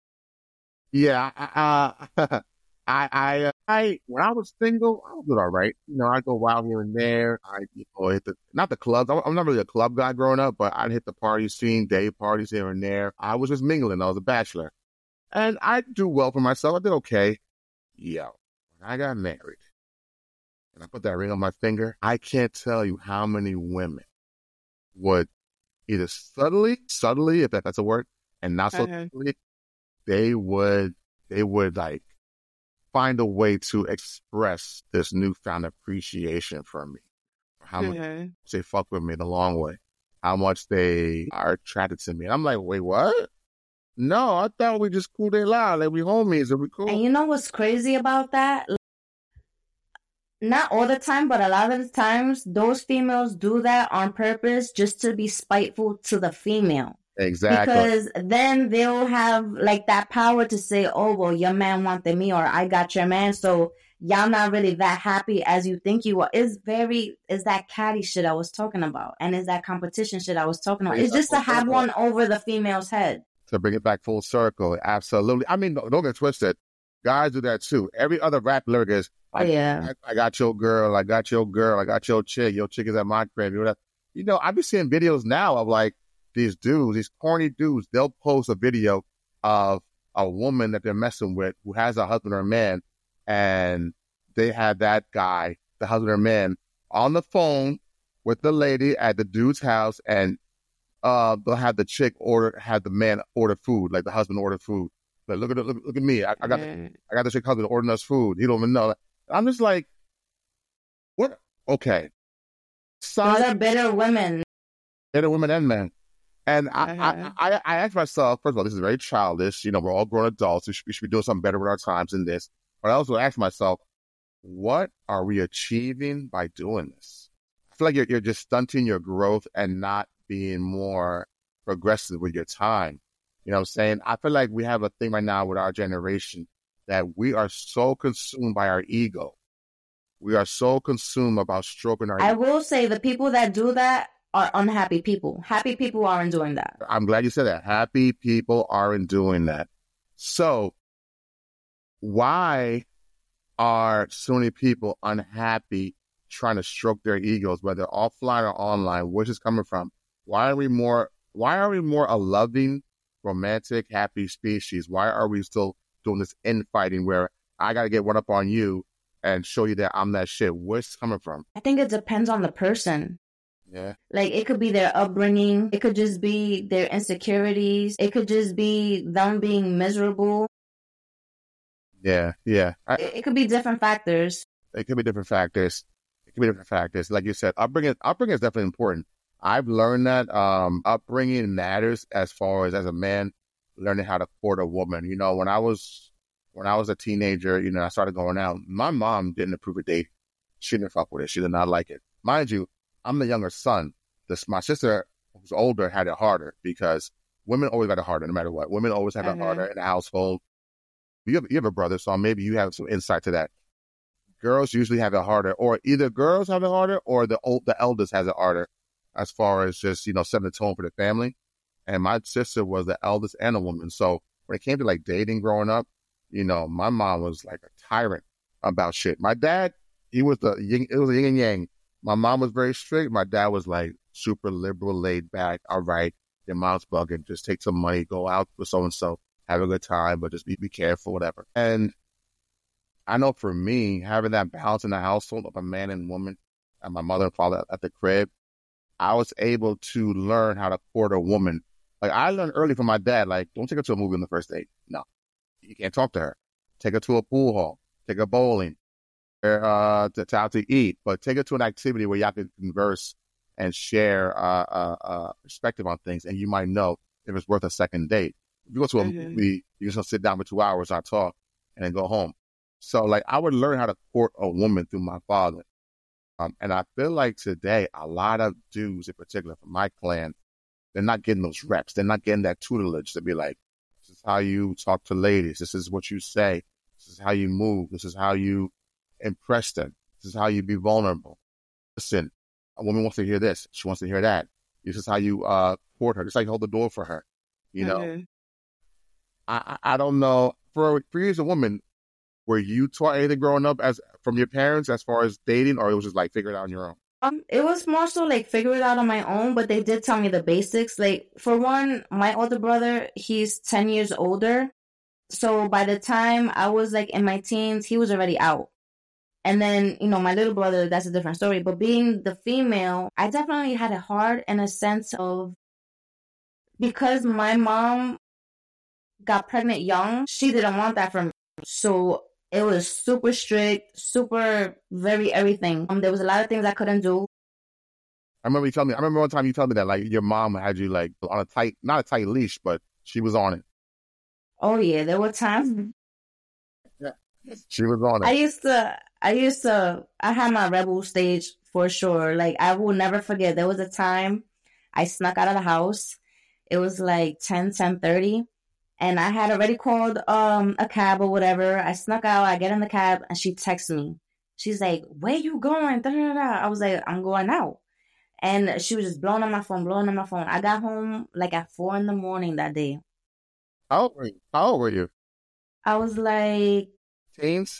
A: Yeah, I when I was single, I was doing all right. You know, I go wild here and there. I hit not the clubs. I'm not really a club guy growing up, but I'd hit the party scene, day parties here and there. I was just mingling. I was a bachelor, and I do well for myself. I did okay. When I got married, and I put that ring on my finger, I can't tell you how many women would either subtly, if that's a word, and not so subtly, they would like find a way to express this newfound appreciation for me. How much they fuck with me the long way. How much they are attracted to me. And I'm like, wait, what? No, I thought we just cool they loud. Like, we homies and we cool.
B: And you know what's crazy about that? not all the time, but a lot of the times, those females do that on purpose just to be spiteful to the female.
A: Exactly.
B: Because then they'll have like that power to say, oh, well, your man wanted me, or I got your man. So y'all not really that happy as you think you are. Is that catty shit I was talking about. And is that competition shit I was talking about. It's just to have one over the female's head.
A: To bring it back full circle. Absolutely. I mean, don't get twisted. Guys do that too. Every other rap lyric is, I got your girl, I got your girl, I got your chick is at my crib. You know, I've been seeing videos now of like, these dudes, these corny dudes, they'll post a video of a woman that they're messing with who has a husband or a man, and they have that guy, the husband or man, on the phone with the lady at the dude's house, and they'll have the chick have the man order food, like the husband order food. Like, look at me, I got the chick husband ordering us food. He don't even know. I'm just like, what? Okay.
B: Those are better women.
A: Better women and men. And I asked myself, first of all, this is very childish. You know, we're all grown adults. We should be doing something better with our times than this. But I also asked myself, what are we achieving by doing this? I feel like you're just stunting your growth and not being more progressive with your time. You know what I'm saying? I feel like we have a thing right now with our generation that we are so consumed by our ego. We are so consumed about stroking our ego.
B: I will say the people that do that are unhappy people. Happy people aren't doing that.
A: I'm glad you said that. Happy people aren't doing that. So why are so many people unhappy trying to stroke their egos, whether offline or online? Where's this coming from? Why are we more a loving, romantic, happy species? Why are we still doing this infighting where I got to get one up on you and show you that I'm that shit? Where's this coming from?
B: I think it depends on the person.
A: Yeah.
B: Like, it could be their upbringing. It could just be their insecurities. It could just be them being miserable.
A: Yeah.
B: It could be different factors.
A: Like you said, upbringing is definitely important. I've learned that upbringing matters as far as a man learning how to court a woman. You know, when I was a teenager, you know, I started going out. My mom didn't approve of dating. She didn't fuck with it. She did not like it. Mind you, I'm the younger son. My sister, who's older, had it harder because women always got it harder no matter what. Women always have it harder in the household. You have a brother, so maybe you have some insight to that. Girls usually have it harder, or either girls have it harder or the eldest has it harder as far as just, you know, setting the tone for the family. And my sister was the eldest and a woman. So when it came to like dating growing up, you know, my mom was like a tyrant about shit. My dad, it was a yin and yang. My mom was very strict. My dad was like super liberal, laid back. All right, your mom's bugging. Just take some money, go out with so-and-so, have a good time, but just be careful, whatever. And I know for me, having that balance in the household of a man and woman and my mother and father at the crib, I was able to learn how to court a woman. Like, I learned early from my dad, like, don't take her to a movie on the first date. No, you can't talk to her. Take her to a pool hall. Take her bowling. To out to eat, but take it to an activity where y'all can converse and share perspective on things, and you might know if it's worth a second date. If you go to a movie, you're just gonna sit down for 2 hours, not talk, and then go home. So, like, I would learn how to court a woman through my father, and I feel like today a lot of dudes, in particular from my clan, they're not getting those reps. They're not getting that tutelage to be like, this is how you talk to ladies. This is what you say. This is how you move. This is how you impress them. This is how you be vulnerable. Listen, a woman wants to hear this. She wants to hear that. This is how you court her. This is how you hold the door for her. You know, I don't know. For you as a woman, were you taught anything growing up from your parents as far as dating, or it was just like figure it out on your own?
B: It was more so like figure it out on my own, but they did tell me the basics. Like, for one, my older brother, he's 10 years older. So by the time I was like in my teens, he was already out. And then, you know, my little brother, that's a different story. But being the female, I definitely had it hard in a sense of, because my mom got pregnant young, she didn't want that for me. So it was super strict, super very everything. There was a lot of things I couldn't do.
A: I remember one time you told me that, like, your mom had you like on a tight, not a tight leash, but she was on it. Oh
B: yeah, there were times.
A: Yeah, she was on it.
B: I had my rebel stage for sure. Like, I will never forget. There was a time I snuck out of the house. It was like 10:30. And I had already called a cab or whatever. I snuck out. I get in the cab and she texts me. She's like, "Where you going?" Da, da, da. I was like, "I'm going out." And she was just blowing on my phone, blowing on my phone. I got home like at 4 a.m. that day.
A: How old were you?
B: I was like,
A: Teens?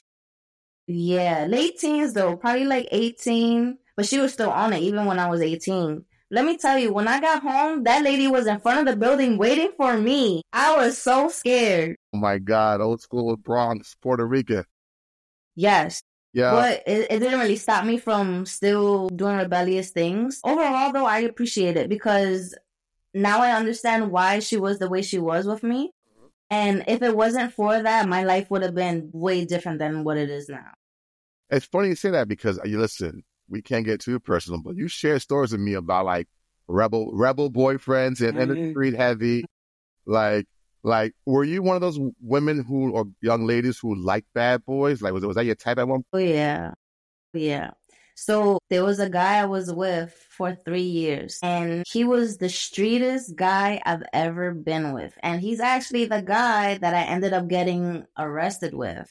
B: yeah, late teens though, probably like 18. But she was still on it even when I was 18. Let me tell you, when I got home, that lady was in front of the building waiting for me. I was so scared.
A: Oh my God, old school Bronx, Puerto Rico.
B: Yes.
A: Yeah.
B: But it didn't really stop me from still doing rebellious things. Overall, though, I appreciate it because now I understand why she was the way she was with me. And if it wasn't for that, my life would have been way different than what it is now.
A: It's funny you say that because you listen, we can't get too personal, but you share stories with me about like rebel boyfriends and in the street heavy. Like, were you one of those women who or young ladies who liked bad boys? Like, was that your type at one point?
B: Oh, yeah. So there was a guy I was with for 3 years, and he was the streetest guy I've ever been with. And he's actually the guy that I ended up getting arrested with.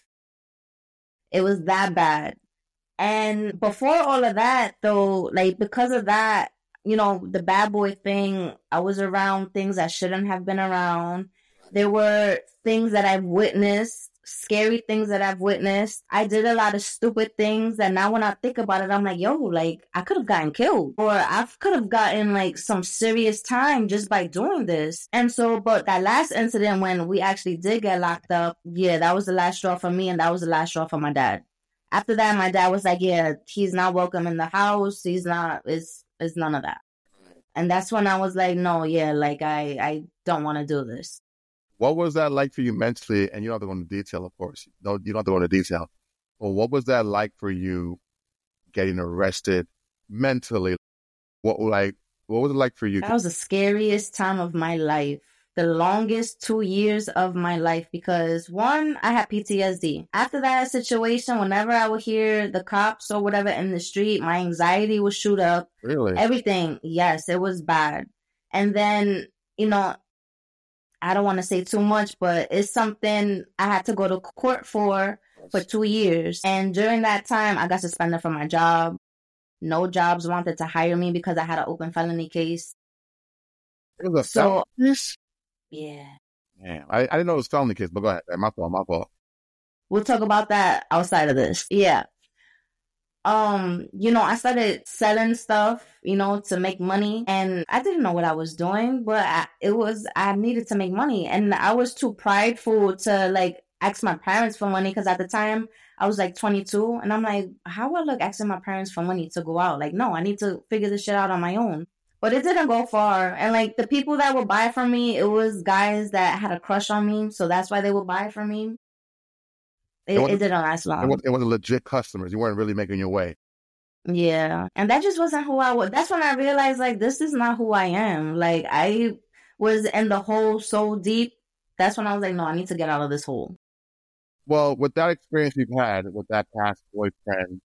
B: It was that bad. And before all of that, though, like, because of that, you know, the bad boy thing, I was around things I shouldn't have been around. There were things that I've witnessed, scary things that I've witnessed. I did a lot of stupid things that now when I think about it, I'm like, yo, like, I could have gotten killed or I could have gotten like some serious time just by doing this. And so, but that last incident when we actually did get locked up, yeah, that was the last straw for me and that was the last straw for my dad. After that, my dad was like, yeah, he's not welcome in the house. He's not, it's none of that. And that's when I was like, no, yeah, like I don't want to do this.
A: What was that like for you mentally? And you don't have to go into detail, of course. No, you don't have to go into detail. Well, what was that like for you getting arrested mentally? What was it like for you?
B: That was the scariest time of my life. The longest 2 years of my life because one, I had PTSD. After that situation, whenever I would hear the cops or whatever in the street, my anxiety would shoot up.
A: Really?
B: Everything. Yes, it was bad. And then, you know, I don't want to say too much, but it's something I had to go to court for 2 years. And during that time, I got suspended from my job. No jobs wanted to hire me because I had an open felony case.
A: It was a felony case?
B: Yeah.
A: Yeah, I didn't know it was felony case, but go ahead. My fault.
B: We'll talk about that outside of this. Yeah. You know, I started selling stuff, you know, to make money and I didn't know what I was doing, but I needed to make money and I was too prideful to like ask my parents for money because at the time I was like 22 and I'm like, how would I look asking my parents for money to go out? Like, no, I need to figure this shit out on my own. But it didn't go far. And like the people that would buy from me, it was guys that had a crush on me. So that's why they would buy from me. It didn't last long.
A: It wasn't legit customers. You weren't really making your way.
B: Yeah. And that just wasn't who I was. That's when I realized, like, this is not who I am. Like, I was in the hole so deep. That's when I was like, no, I need to get out of this hole.
A: Well, with that experience you've had with that past boyfriend,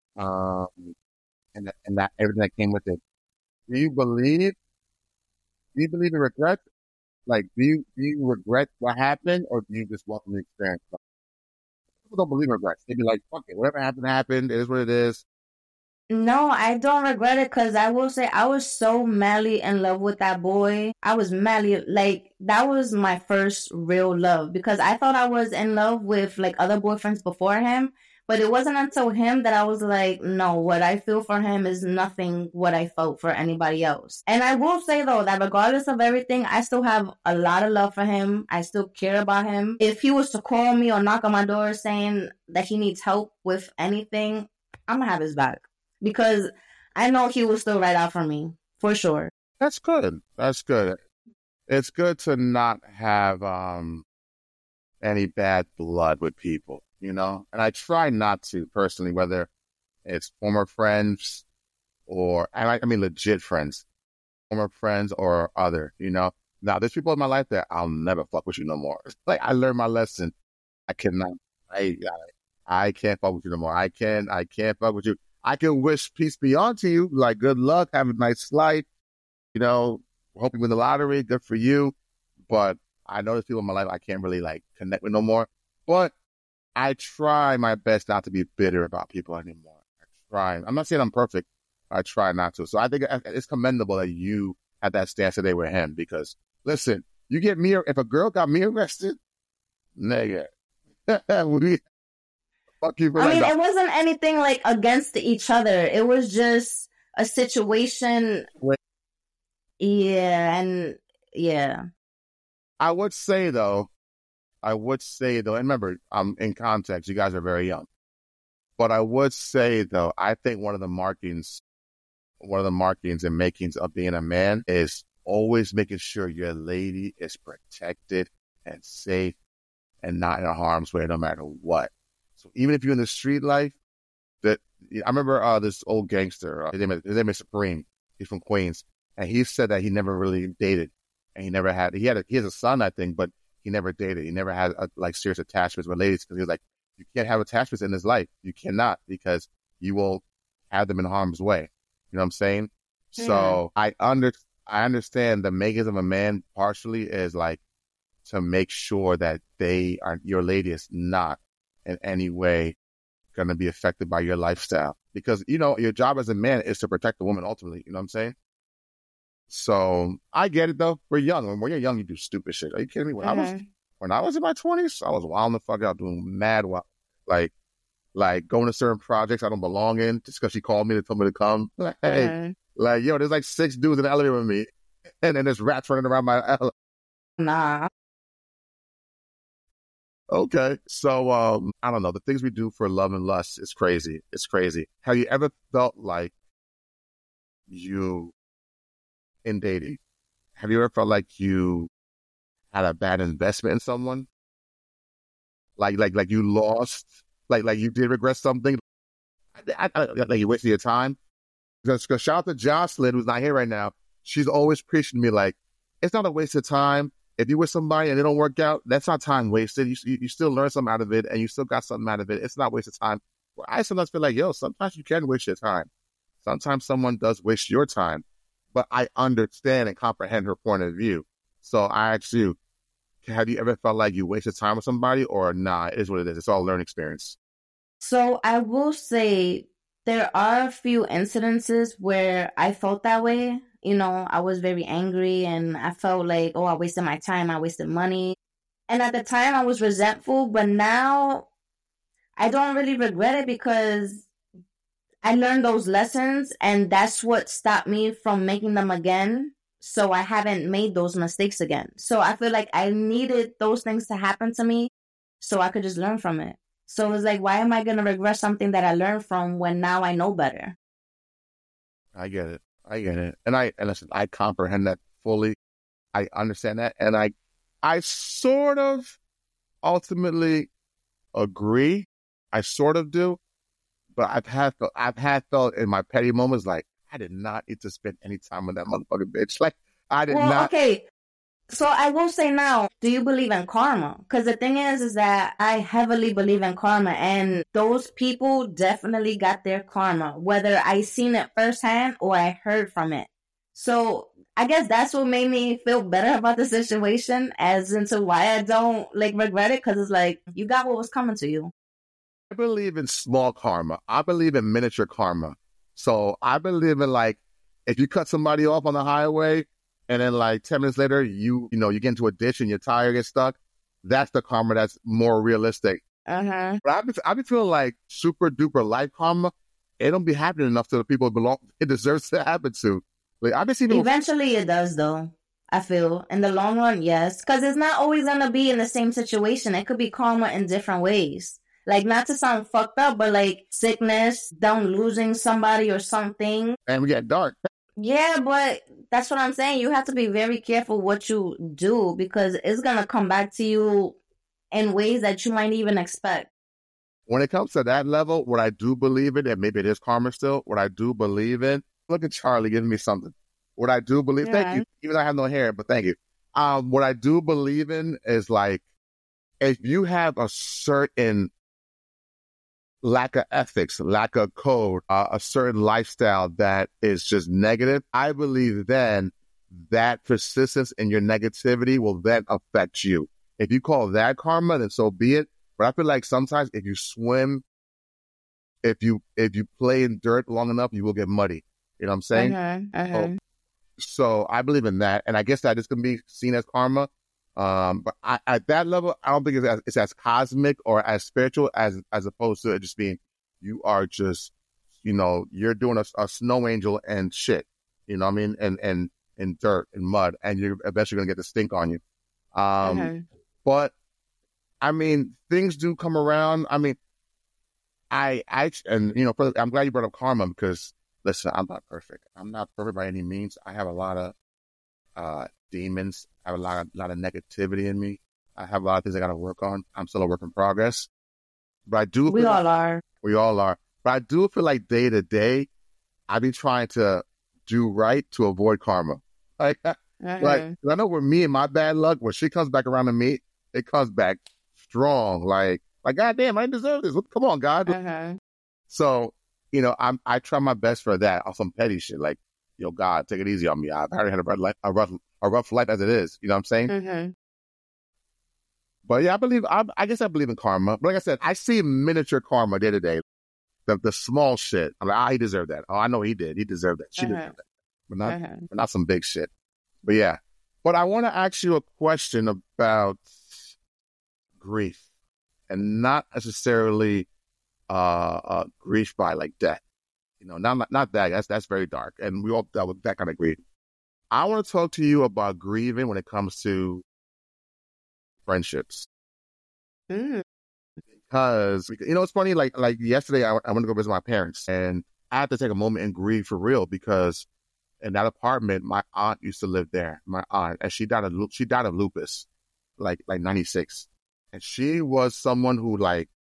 A: and that everything that came with it, do you believe in regret? Like, do you regret what happened, or do you just welcome the experience? People don't believe in regrets. They be like, fuck it, whatever happened. It is what it is.
B: No, I don't regret it because I will say I was so madly in love with that boy. I was madly, like, that was my first real love because I thought I was in love with, like, other boyfriends before him. But it wasn't until him that I was like, no, what I feel for him is nothing what I felt for anybody else. And I will say, though, that regardless of everything, I still have a lot of love for him. I still care about him. If he was to call me or knock on my door saying that he needs help with anything, I'm going to have his back. Because I know he will still ride out for me, for sure.
A: That's good. It's good to not have any bad blood with people, you know? And I try not to, personally, whether it's former friends or, I mean legit friends, former friends or other, you know? Now, there's people in my life that I'll never fuck with you no more. Like, I learned my lesson. I cannot. I can't fuck with you no more. I can't fuck with you. I can wish peace be unto you, like good luck, have a nice life, you know, hope you win the lottery, good for you. But I know there's people in my life I can't really like connect with no more. But I try my best not to be bitter about people anymore. I try. I'm not saying I'm perfect. I try not to. So I think it's commendable that you had that stance today with him because, listen, you get me, if a girl got me arrested, nigga, fuck you for
B: I mean, it wasn't anything like against each other. It was just a situation. Yeah, and yeah.
A: I would say though, and remember, in context, you guys are very young. But I would say though, I think one of the markings and makings of being a man is always making sure your lady is protected and safe and not in harm's way no matter what. So even if you're in the street life, I remember this old gangster, his name is Supreme. He's from Queens. And he said that he never really dated. And he has a son, I think, but he never dated. He never had serious attachments with ladies because he was like, you can't have attachments in this life. You cannot because you will have them in harm's way. You know what I'm saying? Yeah. So I understand the makings of a man partially is like to make sure that your lady is not in any way going to be affected by your lifestyle. Because, you know, your job as a man is to protect the woman ultimately. You know what I'm saying? So I get it though. We're young. When you're young, you do stupid shit. Are you kidding me? When I was in my 20s, I was wilding the fuck out, doing mad wild. Like going to certain projects I don't belong in just because she called me to tell me to come. Like, hey, yo, there's like 6 dudes in the elevator with me. And then there's rats running around my elevator.
B: Nah.
A: Okay. So, I don't know. The things we do for love and lust is crazy. It's crazy. Have you ever felt like in dating, have you ever felt like you had a bad investment in someone? Like you lost, like you did regret something? Like you wasted your time? Because shout out to Jocelyn, who's not here right now. She's always preaching to me like, it's not a waste of time. If you with somebody and it don't work out, that's not time wasted. You still learn something out of it and you still got something out of it. It's not waste of time. Well, I sometimes feel like, yo, sometimes you can waste your time. Sometimes someone does waste your time. But I understand and comprehend her point of view. So I ask you, have you ever felt like you wasted time with somebody or nah, it is what it is. It's all a learning experience.
B: So I will say there are a few incidences where I felt that way. You know, I was very angry and I felt like, oh, I wasted my time. I wasted money. And at the time I was resentful, but now I don't really regret it because I learned those lessons and that's what stopped me from making them again. So I haven't made those mistakes again. So I feel like I needed those things to happen to me so I could just learn from it. So it's like, why am I going to regret something that I learned from when now I know better?
A: I get it. And listen, I comprehend that fully. I understand that. And I sort of ultimately agree. I sort of do. But I've had felt in my petty moments like I did not need to spend any time with that motherfucking bitch. Like I did not.
B: Okay. So I will say now, do you believe in karma? Because the thing is that I heavily believe in karma, and those people definitely got their karma, whether I seen it firsthand or I heard from it. So I guess that's what made me feel better about the situation, as into why I don't regret it. Because it's like you got what was coming to you.
A: I believe in small karma. I believe in miniature karma. So I believe in if you cut somebody off on the highway and then 10 minutes later you get into a ditch and your tire gets stuck, that's the karma that's more realistic.
B: Uh-huh.
A: But I've been feeling like super duper life karma. It don't be happening enough to the people it deserves to happen to. I've been seeing
B: eventually it does though. I feel in the long run, yes, because it's not always gonna be in the same situation. It could be karma in different ways. Not to sound fucked up, but sickness, them losing somebody or something.
A: And we get dark.
B: Yeah, but that's what I'm saying. You have to be very careful what you do because it's going to come back to you in ways that you might even expect.
A: When it comes to that level, what I do believe in, and maybe it is karma still, what I do believe in, look at Charlie giving me something. What I do believe, thank you, even though I have no hair, but thank you. What I do believe in is if you have a certain lack of ethics, lack of code, a certain lifestyle that is just negative, I believe then that persistence in your negativity will then affect you. If you call that karma, then so be it. But I feel like sometimes if you swim, if you play in dirt long enough, you will get muddy. You know what I'm saying? So I believe in that. And I guess that is going to be seen as karma. But at that level, I don't think it's as cosmic or as spiritual as opposed to it just being, you are just, you're doing a snow angel and shit, you know what I mean? And dirt and mud, and you're eventually going to get the stink on you. But I mean, things do come around. I mean, I'm glad you brought up karma because listen, I'm not perfect. I'm not perfect by any means. I have a lot of demons. I have a lot of negativity in me. I have a lot of things I got to work on. I'm still a work in progress. But I do. We all are. But I do feel like day to day, I be trying to do right to avoid karma. Like I know with me and my bad luck, when she comes back around to me, it comes back strong. Like goddamn, I deserve this. Come on, God. So I try my best for that on some petty shit. Like, God, take it easy on me. I've already had a rough life as it is. You know what I'm saying? But yeah, I guess I believe in karma. But like I said, I see miniature karma day to day. The small shit. I'm like, he deserved that. Oh, I know he did. He deserved that. She deserved that. But not some big shit. But yeah. But I want to ask you a question about grief, and not necessarily grief by like death. Not that. That's very dark, and we all dealt with that kind of grief. I want to talk to you about grieving when it comes to friendships. Because it's funny. Like yesterday, I went to go visit my parents, and I had to take a moment and grieve for real because in that apartment, my aunt used to live there. My aunt, and she died of lupus, like 96, and she was someone who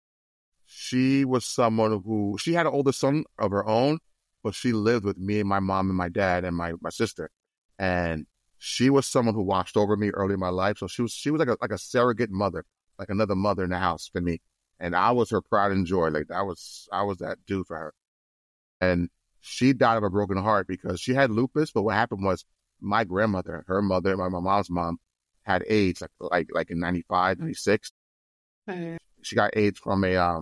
A: she had an older son of her own, but she lived with me and my mom and my dad and my sister. And she was someone who watched over me early in my life. So she was like a surrogate mother, like another mother in the house for me. And I was her pride and joy. Like I was that dude for her. And she died of a broken heart because she had lupus. But what happened was my grandmother, her mother, my mom's mom, had AIDS like in 95, 96. She got AIDS from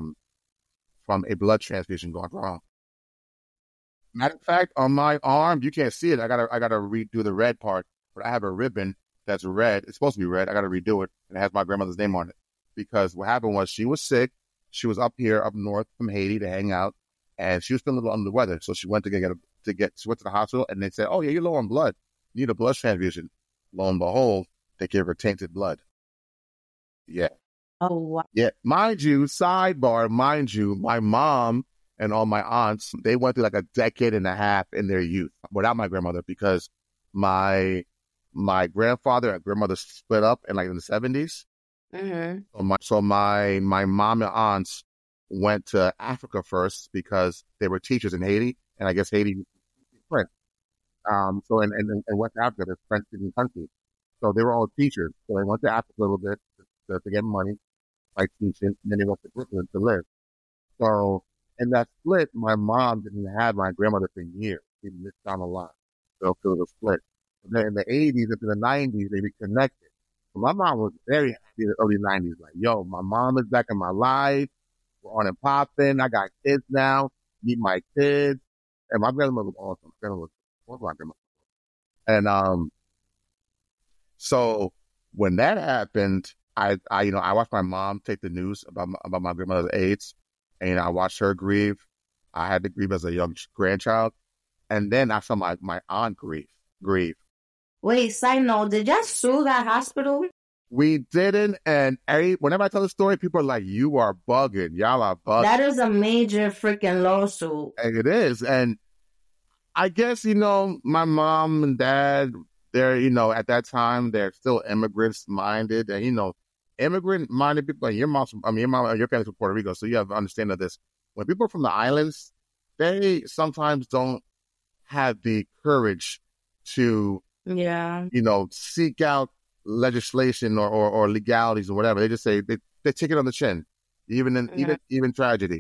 A: a blood transfusion gone wrong. Matter of fact, on my arm, you can't see it. I gotta redo the red part, but I have a ribbon that's red. It's supposed to be red. I gotta redo it, and it has my grandmother's name on it. Because what happened was she was sick. She was up north from Haiti to hang out, and she was feeling a little under the weather. So she went she went to the hospital, and they said, "Oh yeah, you're low on blood. You need a blood transfusion." Lo and behold, they gave her tainted blood. Yeah.
B: Oh, wow.
A: Yeah. Sidebar, my mom and all my aunts, they went through like a decade and a half in their youth without my grandmother because my grandfather and grandmother split up in the 70s. So my mom and aunts went to Africa first because they were teachers in Haiti, and I guess Haiti was French. So in West Africa, there's French-speaking countries. So they were all teachers. So they went to Africa a little bit to get money, like teaching, and then they went to Brooklyn to live. So in that split, my mom didn't have my grandmother for years. She missed out a lot. So it was a split. And then in the 80s into the 90s, they reconnected. So my mom was very happy in the early 90s. Like, yo, my mom is back in my life. We're on and popping. I got kids now. Meet my kids. And my grandmother was awesome. My grandmother was my grandmother. And so when that happened, I watched my mom take the news about my grandmother's AIDS, and I watched her grieve. I had to grieve as a young grandchild, and then I saw my aunt grieve.
B: Wait, side note, did y'all sue that hospital?
A: We didn't, and whenever I tell the story, people are like, "You are bugging. Y'all are bugging."
B: That is a major freaking lawsuit.
A: And it is, and I guess my mom and dad, they're at that time they're still immigrants minded, and immigrant minded people. Like your mom, your family's from Puerto Rico, so you have to understand that this. When people are from the islands, they sometimes don't have the courage to, seek out legislation or legalities or whatever. They just say they take it on the chin, even tragedy.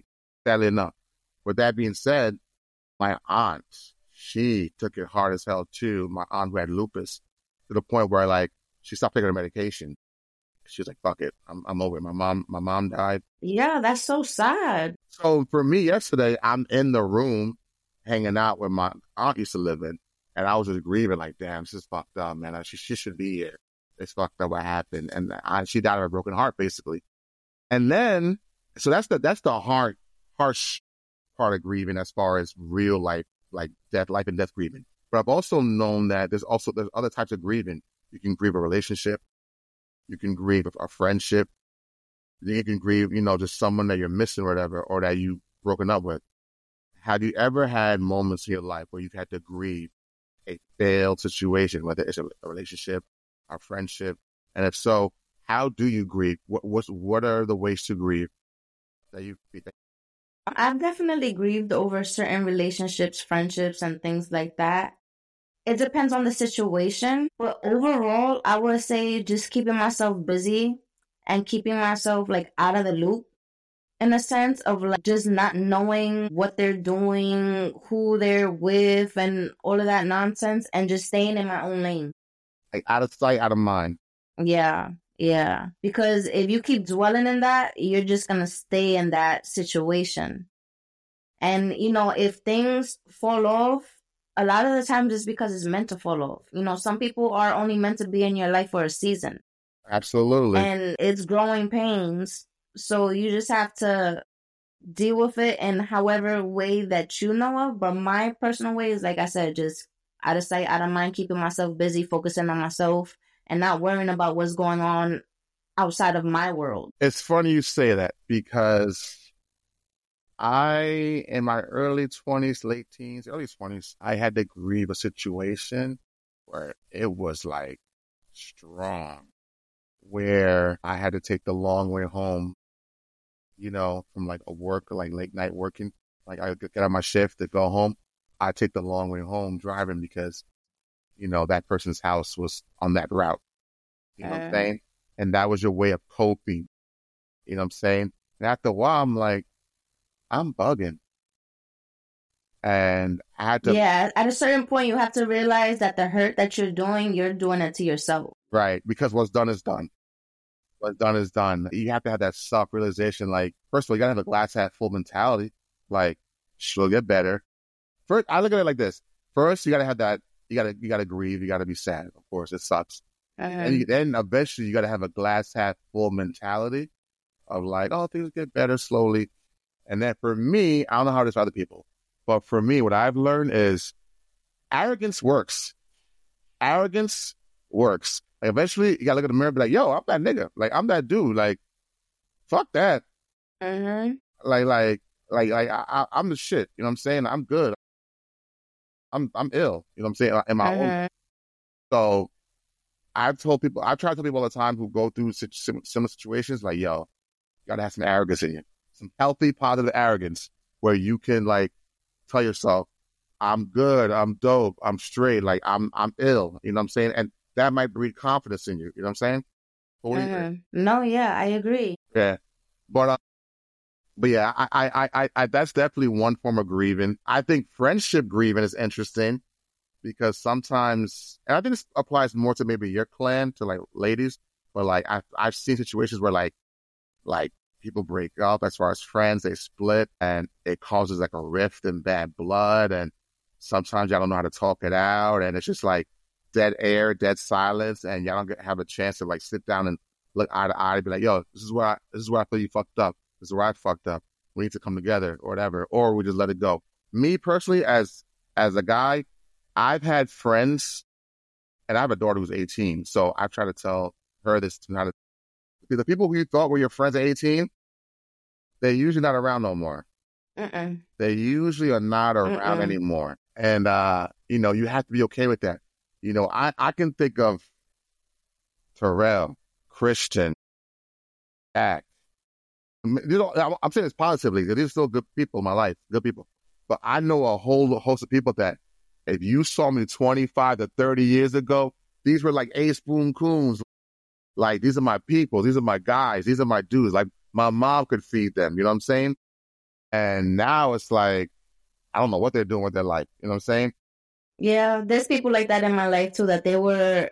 A: sadly enough. With that being said, my aunt, she took it hard as hell too. My aunt who had lupus, to the point where like she stopped taking her medication. She was like, "Fuck it, I'm over it." My mom died.
B: Yeah, that's so sad.
A: So for me, yesterday, I'm in the room hanging out where my aunt used to live in, and I was just grieving, like, "Damn, this is fucked up, man. She should be here. It's fucked up what happened." And she died of a broken heart, basically. And then, so that's the harsh part of grieving, as far as real life, like life and death grieving. But I've also known that there's other types of grieving. You can grieve a relationship. You can grieve a friendship. You can grieve, just someone that you're missing or whatever, or that you've broken up with. Have you ever had moments in your life where you've had to grieve a failed situation, whether it's a relationship, a friendship? And if so, how do you grieve? What are the ways to grieve that you?
B: I've definitely grieved over certain relationships, friendships, and things like that. It depends on the situation, but overall, I would say just keeping myself busy and keeping myself like out of the loop, in a sense of like just not knowing what they're doing, who they're with, and all of that nonsense, and just staying in my own lane.
A: Like out of sight, out of mind.
B: Yeah. Because if you keep dwelling in that, you're just going to stay in that situation. And, if things fall off, a lot of the times it's because it's meant to fall off. Some people are only meant to be in your life for a season.
A: Absolutely.
B: And it's growing pains. So you just have to deal with it in however way that you know of. But my personal way is, like I said, just out of sight, out of mind, keeping myself busy, focusing on myself, and not worrying about what's going on outside of my world.
A: It's funny you say that, because in my early 20s, late teens, early 20s, I had to grieve a situation where it was like strong, where I had to take the long way home, from like a work, like late night working. Like I get out of my shift to go home. I take the long way home driving because, that person's house was on that route. You know what I'm saying? And that was your way of coping. You know what I'm saying? And after a while, I'm like, I'm bugging. And I had to...
B: Yeah, at a certain point, you have to realize that the hurt that you're doing it to yourself.
A: Right, because what's done is done. What's done is done. You have to have that self-realization. Like, first of all, you got to have a glass half full mentality. Like, she'll get better. First, I look at it like this. First, you got to have that. You got to grieve. You got to be sad. Of course, it sucks. And then eventually, you got to have a glass half full mentality of like, oh, things get better slowly. And then for me, I don't know how it is for other people, but for me, what I've learned is arrogance works. Arrogance works. Like eventually, you gotta look at the mirror and be like, yo, I'm that nigga. Like, I'm that dude. Like, fuck that. Like, I'm the shit. You know what I'm saying? I'm good. I'm ill. You know what I'm saying? In my own. So I try to tell people all the time who go through similar situations, like, yo, you gotta have some arrogance in you. Some healthy, positive arrogance where you can like tell yourself, I'm good, I'm dope, I'm straight, like I'm ill. You know what I'm saying? And that might breed confidence in you. You know what I'm saying? What do you think?
B: No, yeah, I agree.
A: Yeah. But yeah, I that's definitely one form of grieving. I think friendship grieving is interesting because sometimes, and I think this applies more to maybe your clan, to like ladies, but like I've seen situations where like people break up as far as friends, they split, and it causes like a rift and bad blood, and sometimes y'all don't know how to talk it out, and it's just like dead air, dead silence, and y'all don't have a chance to like sit down and look eye to eye and be like, yo, this is where I feel you fucked up. This is where I fucked up. We need to come together or whatever, or we just let it go. Me personally, as a guy, I've had friends, and I have a daughter who's 18, so I've tried to tell her this, to how to, the people who you thought were your friends at 18, they're usually not around no more. They usually are not around anymore. And, you have to be okay with that. I can think of Terrell, Christian, Jack. I'm saying this positively, because these are still good people in my life, good people. But I know a whole host of people that if you saw me 25 to 30 years ago, these were like Ace Boom Coons. Like, these are my people. These are my guys. These are my dudes. Like, my mom could feed them. You know what I'm saying? And now it's like, I don't know what they're doing with their life. You know what I'm saying?
B: Yeah, there's people like that in my life too, that they were,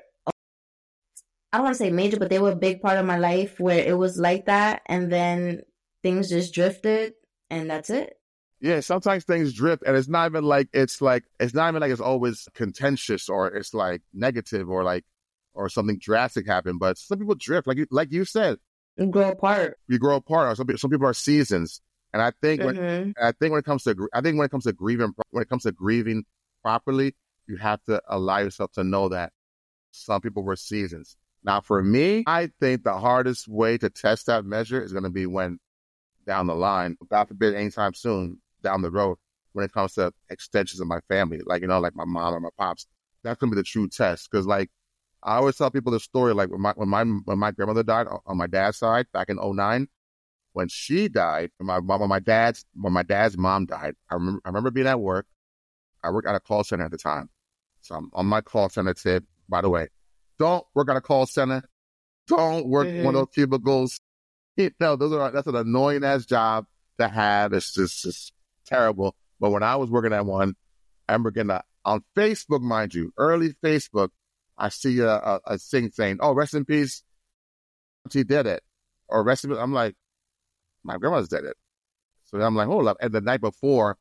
B: I don't want to say major, but they were a big part of my life where it was like that. And then things just drifted and that's it.
A: Yeah, sometimes things drift, and it's not even like it's always contentious or it's like negative or something drastic happened. But some people drift, like you said,
B: You grow apart.
A: you grow apart. Or some people are seasons, and I think when it comes to grieving properly, you have to allow yourself to know that some people were seasons. Now, for me, I think the hardest way to test that measure is going to be when down the line, God forbid, anytime soon down the road, when it comes to extensions of my family, like my mom or my pops, that's going to be the true test. Because like I always tell people the story, like when my grandmother died on my dad's side back in 2009, when she died, when my dad's mom died, I remember being at work. I worked at a call center at the time, so I'm on my call center tip. By the way, don't work at a call center. Don't work one of those cubicles. That's an annoying ass job to have. It's just terrible. But when I was working at one, I remember getting on Facebook, mind you, early Facebook, I see a thing saying, "Oh, rest in peace, she did it," or "Rest in peace." I'm like, my grandma's did it. So I'm like, hold up. And the night before,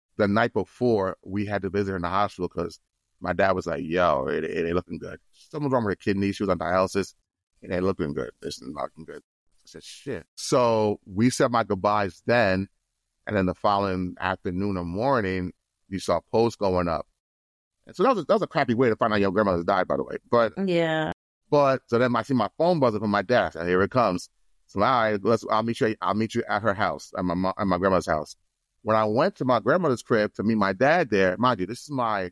A: we had to visit her in the hospital because my dad was like, "Yo, it ain't looking good. Something's wrong with her kidney. She was on dialysis. It ain't looking good. It's not looking good." I said, "Shit." So we said my goodbyes then. And then the following afternoon or morning, you saw posts going up. And so that was a crappy way to find out your grandmother died, by the way. But so then I see my phone buzzer from my dad. So here it comes. So now I'll meet you at her house, at my grandmother's house. When I went to my grandmother's crib to meet my dad there, mind you, my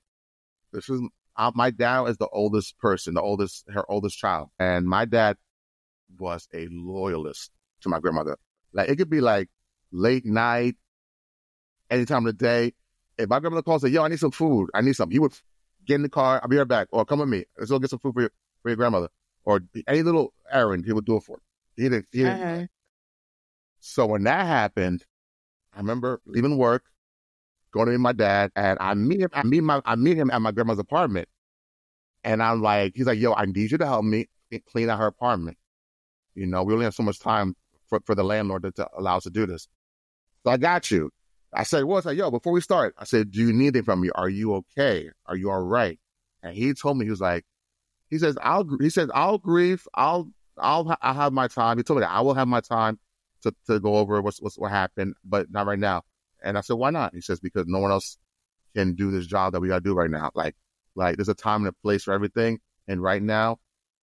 A: dad is the oldest person, her oldest child, and my dad was a loyalist to my grandmother. Like it could be like late night, any time of the day. If my grandmother calls and say, "Yo, I need some food. I need something," he would get in the car. "I'll be right back," or "Come with me. Let's go get some food for your grandmother," or any little errand he would do it for. He didn't. So when that happened, I remember leaving work, going to meet my dad, and I meet him at my grandma's apartment, and I'm like, he's like, "Yo, I need you to help me clean out her apartment. We only have so much time for the landlord to allow us to do this. So I got you." I said, "Well," I said, "Yo, before we start," I said, "Do you need anything from me? Are you okay? Are you all right?" And he told me, he says, I'll grieve. I'll have my time. He told me that I will have my time to go over what happened, but not right now. And I said, "Why not?" He says, "Because no one else can do this job that we got to do right now. Like there's a time and a place for everything. And right now,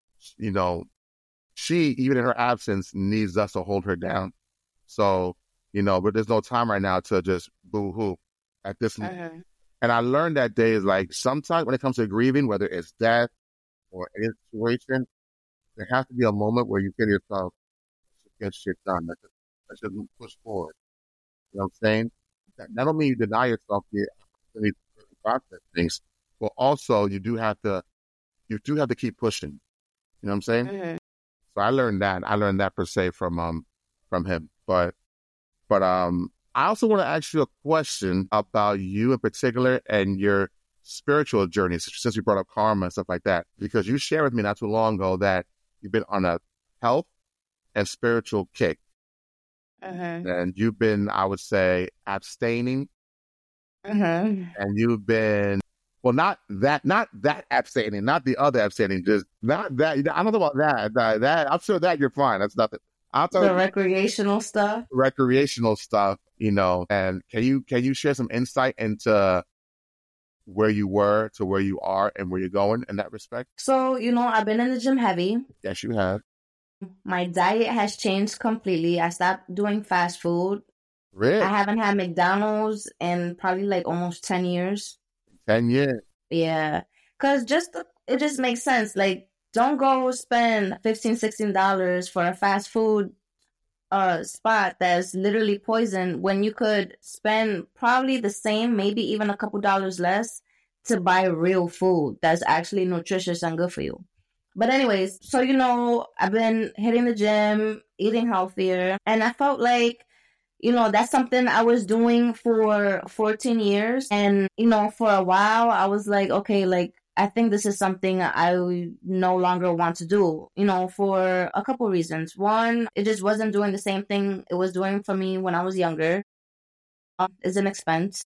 A: she, even in her absence, needs us to hold her down. So, but there's no time right now to just boo-hoo at this moment." And I learned that day is like sometimes when it comes to grieving, whether it's death or any situation, there has to be a moment where you feel yourself, "Get shit done. Let's just push forward." You know what I'm saying? That not only you deny yourself the opportunity to process things, but also you do have to keep pushing. You know what I'm saying? So I learned that per se from him. But I also want to ask you a question about you in particular and your spiritual journey, since you brought up karma and stuff like that, because you shared with me not too long ago that you've been on a health and spiritual kick. And you've been, I would say, abstaining. And you've been, well, not that abstaining, not the other abstaining, just not that. I don't know about that. I'm sure that you're fine. That's nothing.
B: The recreational stuff.
A: And can you share some insight into where you were to where you are and where you're going in that respect?
B: So, I've been in the gym heavy.
A: Yes, you have.
B: My diet has changed completely. I stopped doing fast food.
A: Really?
B: I haven't had McDonald's in probably like almost 10 years.
A: 10 years?
B: Yeah. Because it just makes sense. Like, don't go spend $15, $16 for a fast food spot that's literally poison when you could spend probably the same, maybe even a couple dollars less to buy real food that's actually nutritious and good for you. But anyways, so I've been hitting the gym, eating healthier, and I felt like That's something I was doing for 14 years. And, for a while, I was like, okay, like, I think this is something I no longer want to do, for a couple reasons. One, it just wasn't doing the same thing it was doing for me when I was younger. It's an expense.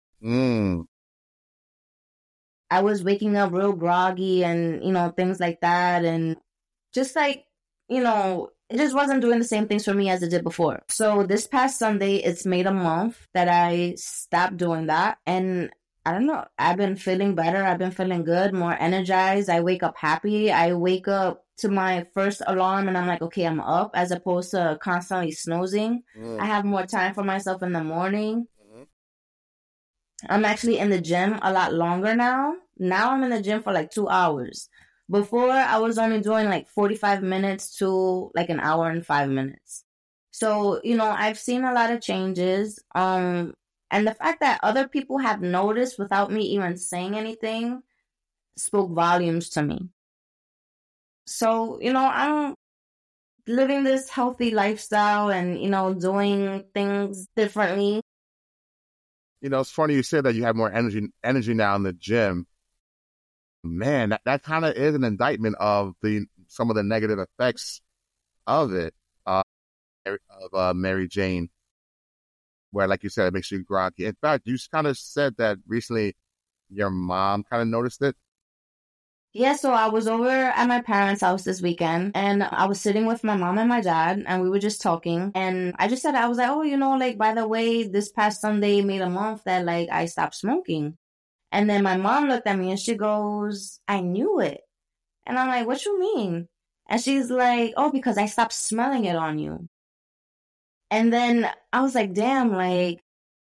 B: I was waking up real groggy and, things like that. And just like, it just wasn't doing the same things for me as it did before. So this past Sunday, it's made a month that I stopped doing that. And I don't know, I've been feeling better. I've been feeling good, more energized. I wake up happy. I wake up to my first alarm and I'm like, okay, I'm up, as opposed to constantly snoozing. I have more time for myself in the morning. I'm actually in the gym a lot longer now. Now I'm in the gym for like 2 hours. Before, I was only doing like 45 minutes to like an hour and 5 minutes. So, I've seen a lot of changes. And the fact that other people have noticed without me even saying anything spoke volumes to me. So, I'm living this healthy lifestyle and, doing things differently.
A: It's funny you said that you have more energy now in the gym. Man, that kind of is an indictment of some of the negative effects of it, of Mary Jane, where, like you said, it makes you groggy. In fact, you kind of said that recently your mom kind of noticed it.
B: Yeah, so I was over at my parents' house this weekend, and I was sitting with my mom and my dad, and we were just talking, and I just said, I was like, oh, like, by the way, this past Sunday made a month that, like, I stopped smoking. And then my mom looked at me and she goes, I knew it. And I'm like, what you mean? And she's like, oh, because I stopped smelling it on you. And then I was like, damn, like,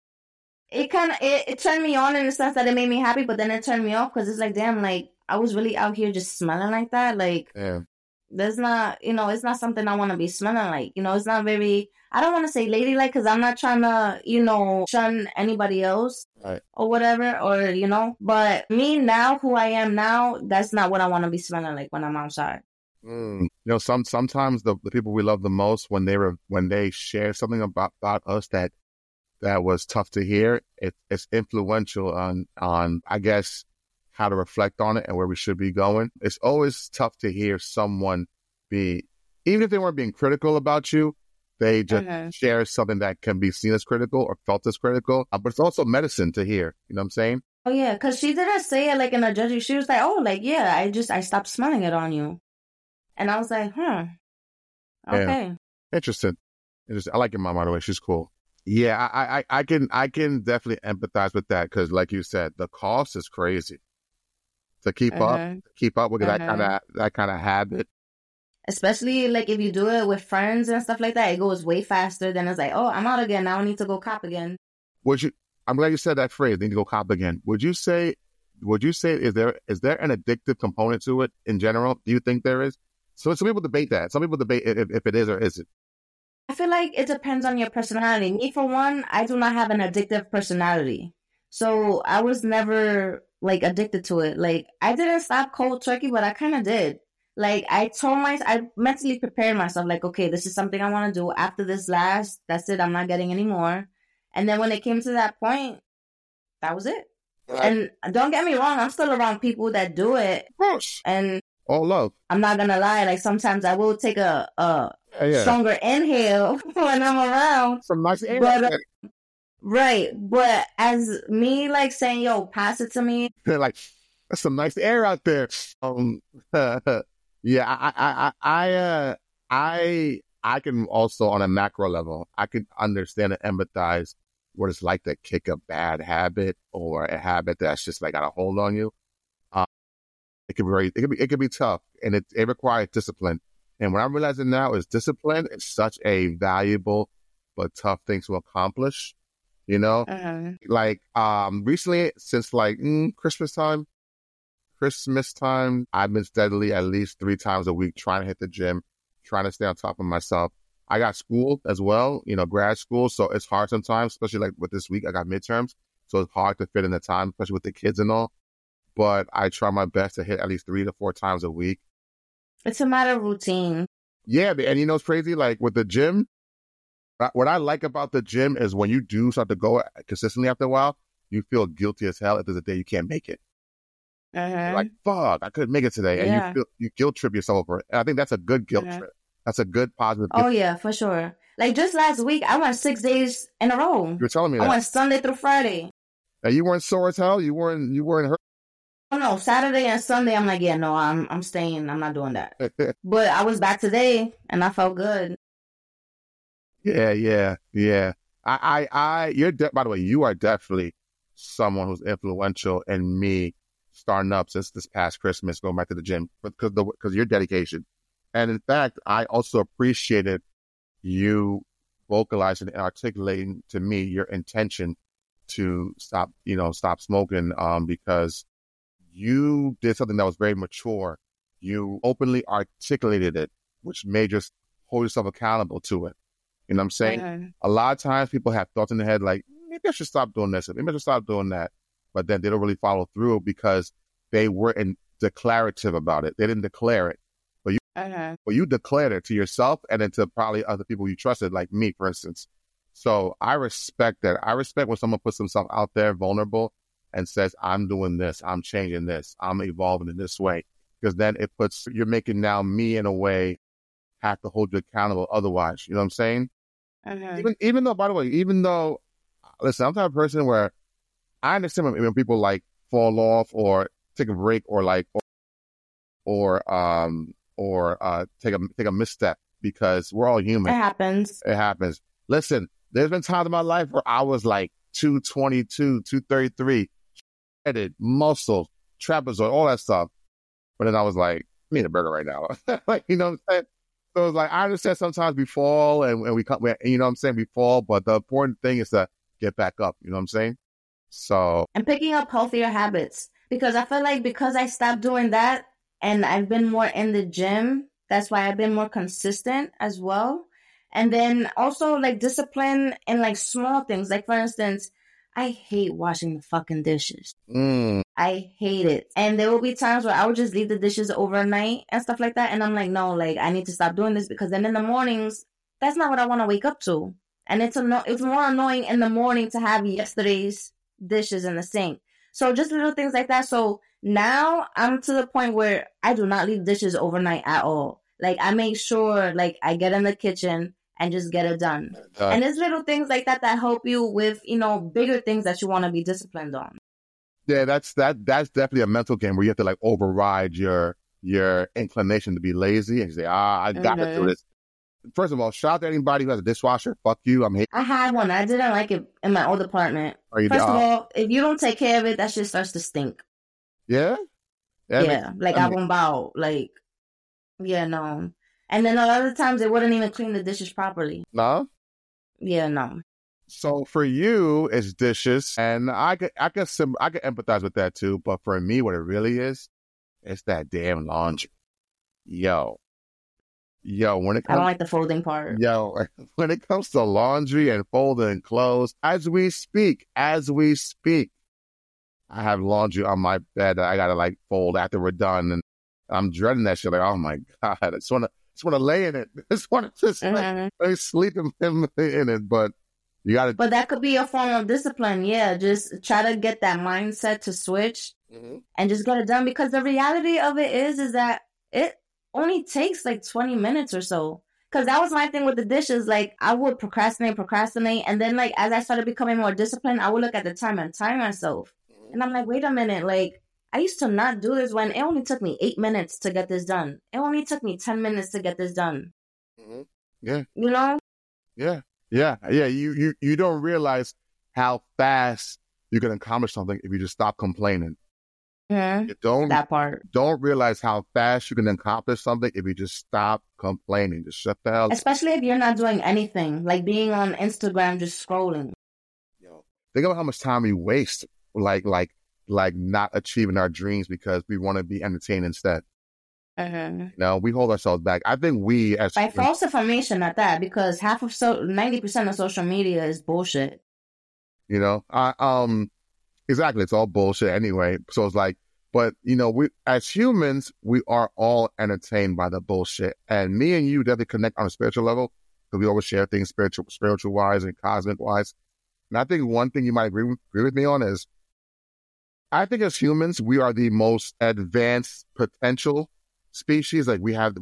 B: it turned me on in the sense that it made me happy, but then it turned me off because it's like, damn, like, I was really out here just smelling like that. Like,
A: yeah.
B: There's not, it's not something I want to be smelling like. It's not very, I don't want to say ladylike because I'm not trying to, shun anybody else or whatever, but me now, who I am now, that's not what I want to be smelling like when I'm outside.
A: Sometimes the people we love the most, when they share something about us that was tough to hear, it's influential on I guess how to reflect on it and where we should be going. It's always tough to hear someone even if they weren't being critical about you, they just share something that can be seen as critical or felt as critical. But it's also medicine to hear. You know what I'm saying?
B: Oh, yeah, because she didn't say it like in a judgy. She was like, oh, like, yeah, I stopped smelling it on you. And I was like, okay.
A: Yeah. Interesting. I like your mom, by the way. She's cool. Yeah, I can definitely empathize with that because, like you said, the cost is crazy to keep up with that kind of habit.
B: Especially like if you do it with friends and stuff like that, it goes way faster than it's like, oh, I'm out again. Now I need to go cop again.
A: I'm glad you said that phrase. Need to go cop again. Would you say is there an addictive component to it in general? Do you think there is? So some people debate that. Some people debate if it is or isn't.
B: I feel like it depends on your personality. Me, for one, I do not have an addictive personality. So I was never like addicted to it. Like I didn't stop cold turkey, but I kind of did. Like I mentally prepared myself like, okay, this is something I want to do after this last. That's it. I'm not getting any more. And then when it came to that point, that was it. And don't get me wrong, I'm still around people that do it. And
A: all love.
B: I'm not gonna lie, like sometimes I will take a stronger inhale when I'm around.
A: Some nice air.
B: Right. But as me like saying, yo, pass it to me.
A: Like, that's some nice air out there. Yeah, I can also, on a macro level, I can understand and empathize what it's like to kick a bad habit or a habit that's just like got a hold on you. It could be tough, and it requires discipline. And what I'm realizing now is discipline is such a valuable but tough thing to accomplish. Like recently, since like Christmas time, I've been steadily at least 3 times a week trying to hit the gym, trying to stay on top of myself. I got school as well, grad school, so it's hard sometimes, especially like with this week, I got midterms, so it's hard to fit in the time, especially with the kids and all. But I try my best to hit at least 3 to 4 times a week.
B: It's a matter of routine.
A: Yeah, and it's crazy, like with the gym, What I like about the gym is when you do start to go consistently after a while, you feel guilty as hell if there's a day you can't make it. You're like, fuck, I couldn't make it today. And you guilt trip yourself over it. And I think that's a good guilt trip. That's a good positive guilt.
B: Oh, yeah, for sure. Like just last week, I went 6 days in a row.
A: You were telling me that.
B: I went Sunday through Friday.
A: And you weren't sore as hell? You weren't hurt?
B: Oh, no, Saturday and Sunday, I'm like, yeah, no, I'm staying. I'm not doing that. But I was back today, and I felt good.
A: Yeah. By the way, you are definitely someone who's influential in me starting up since this past Christmas, going back to the gym because your dedication. And in fact, I also appreciated you vocalizing and articulating to me your intention to stop smoking, because you did something that was very mature. You openly articulated it, which made you hold yourself accountable to it. You know what I'm saying? A lot of times people have thoughts in their head like, maybe I should stop doing this, maybe I should stop doing that. But then they don't really follow through because they weren't declarative about it. They didn't declare it. But you declared it to yourself and then to probably other people you trusted, like me, for instance. So I respect that. I respect when someone puts themselves out there vulnerable and says, I'm doing this, I'm changing this, I'm evolving in this way. Because then you're making now me in a way have to hold you accountable otherwise. You know what I'm saying? Even though, listen, I'm the type of person where I understand when people like fall off or take a break or take a misstep, because we're all human. It happens. Listen, there's been times in my life where I was like 222, 233, headed, muscles, trapezoid, all that stuff. But then I was like, I need a burger right now. Like, you know what I'm saying? So it's like, I understand sometimes we fall and we come, you know what I'm saying? We fall, but the important thing is to get back up. You know what I'm saying? So.
B: And picking up healthier habits, because I feel like because I stopped doing that and I've been more in the gym, that's why I've been more consistent as well. And then also like discipline in like small things. Like for instance, I hate washing the fucking dishes. I hate it. And there will be times where I would just leave the dishes overnight and stuff like that. And I'm like, no, like I need to stop doing this, because then in the mornings, that's not what I want to wake up to. And it's more annoying in the morning to have yesterday's dishes in the sink. So just little things like that. So now I'm to the point where I do not leave dishes overnight at all. Like I make sure like I get in the kitchen and just get it done. And there's little things like that help you with, bigger things that you want to be disciplined on.
A: Yeah, that's definitely a mental game where you have to like override your inclination to be lazy and say, I got to do this. First of all, shout out to anybody who has a dishwasher. Fuck you. I
B: had one. I didn't like it in my old apartment. First of all, if you don't take care of it, that shit starts to stink.
A: Yeah?
B: Yeah, I won't bow. Like, yeah, no. And then a lot of times they wouldn't even clean the dishes properly.
A: No?
B: Yeah, no.
A: So for you, it's dishes, and I can empathize with that too. But for me, what it really is, it's that damn laundry. Yo, when it comes,
B: I don't like the folding part.
A: When it comes to laundry and folding clothes, as we speak, I have laundry on my bed that I gotta like fold after we're done, and I'm dreading that shit. Like, oh my God, I just want to lay in it. I just want to sleep in it, but.
B: But that could be a form of discipline. Yeah, just try to get that mindset to switch and just get it done. Because the reality of it is that it only takes like 20 minutes or so. Because that was my thing with the dishes. Like I would procrastinate. And then like as I started becoming more disciplined, I would look at the time and time myself. And I'm like, wait a minute. Like I used to not do this when it only took me 8 minutes to get this done. It only took me 10 minutes to get this done.
A: Yeah.
B: You know?
A: Yeah. Yeah. You don't realize how fast you can accomplish something if you just stop complaining. You don't realize how fast you can accomplish something if you just stop complaining. Just shut the hell up.
B: Especially if you're not doing anything, like being on Instagram just scrolling.
A: Think about how much time we waste, like not achieving our dreams because we want to be entertained instead. We hold ourselves back. I think we as
B: by false information at that, because 90% of social media is bullshit.
A: Exactly. It's all bullshit anyway. So it's like, but we as humans, we are all entertained by the bullshit. And me and you definitely connect on a spiritual level because we always share things spiritual wise and cosmic wise. And I think one thing you might agree with me on is, I think as humans, we are the most advanced potential species. Like we have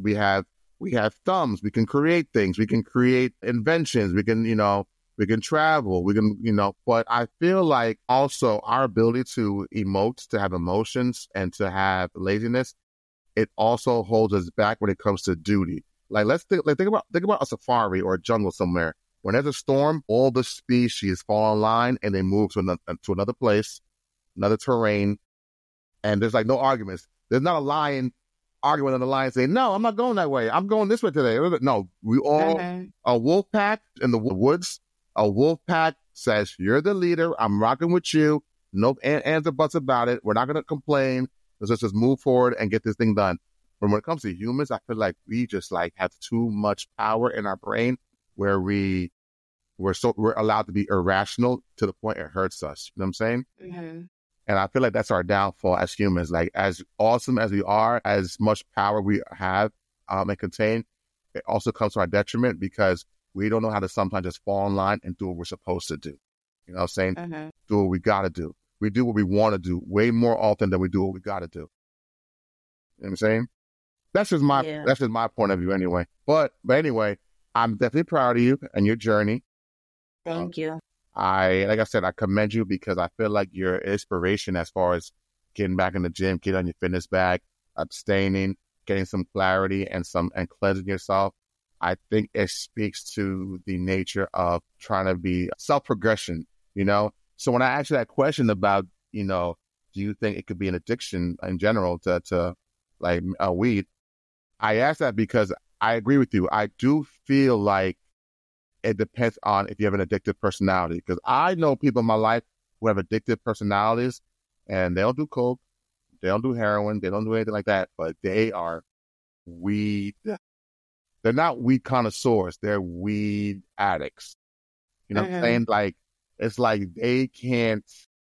A: thumbs. We can create things. We can create inventions. We can, we can travel. We can, but I feel like also our ability to emote, to have emotions and to have laziness, it also holds us back when it comes to duty. Like think about a safari or a jungle somewhere. When there's a storm, all the species fall in line and they move to another place, another terrain, and there's like no arguments. There's not a lion arguing with the lion saying, "No, I'm not going that way. I'm going this way today." No, we all a wolf pack in the woods. A wolf pack says, "You're the leader. I'm rocking with you. No ands or buts about it. We're not going to complain. Let's just move forward and get this thing done." But when it comes to humans, I feel like we just like have too much power in our brain where we're allowed to be irrational to the point it hurts us. You know what I'm saying?
B: Mm-hmm.
A: And I feel like that's our downfall as humans. Like as awesome as we are, as much power we have and contain, it also comes to our detriment because we don't know how to sometimes just fall in line and do what we're supposed to do. You know what I'm saying?
B: Mm-hmm.
A: Do what we got to do. We do what we want to do way more often than we do what we got to do. You know what I'm saying? That's just my point of view anyway. But anyway, I'm definitely proud of you and your journey.
B: Thank you.
A: Like I said, I commend you because I feel like you're inspiration as far as getting back in the gym, getting on your fitness bag, abstaining, getting some clarity and cleansing yourself. I think it speaks to the nature of trying to be self-progression, So when I asked you that question about, do you think it could be an addiction in general to like weed? I asked that because I agree with you. I do feel like it depends on if you have an addictive personality. Because I know people in my life who have addictive personalities and they don't do coke, they don't do heroin, they don't do anything like that, but they are weed. They're not weed connoisseurs. They're weed addicts. You know what I'm saying? Like, it's like they can't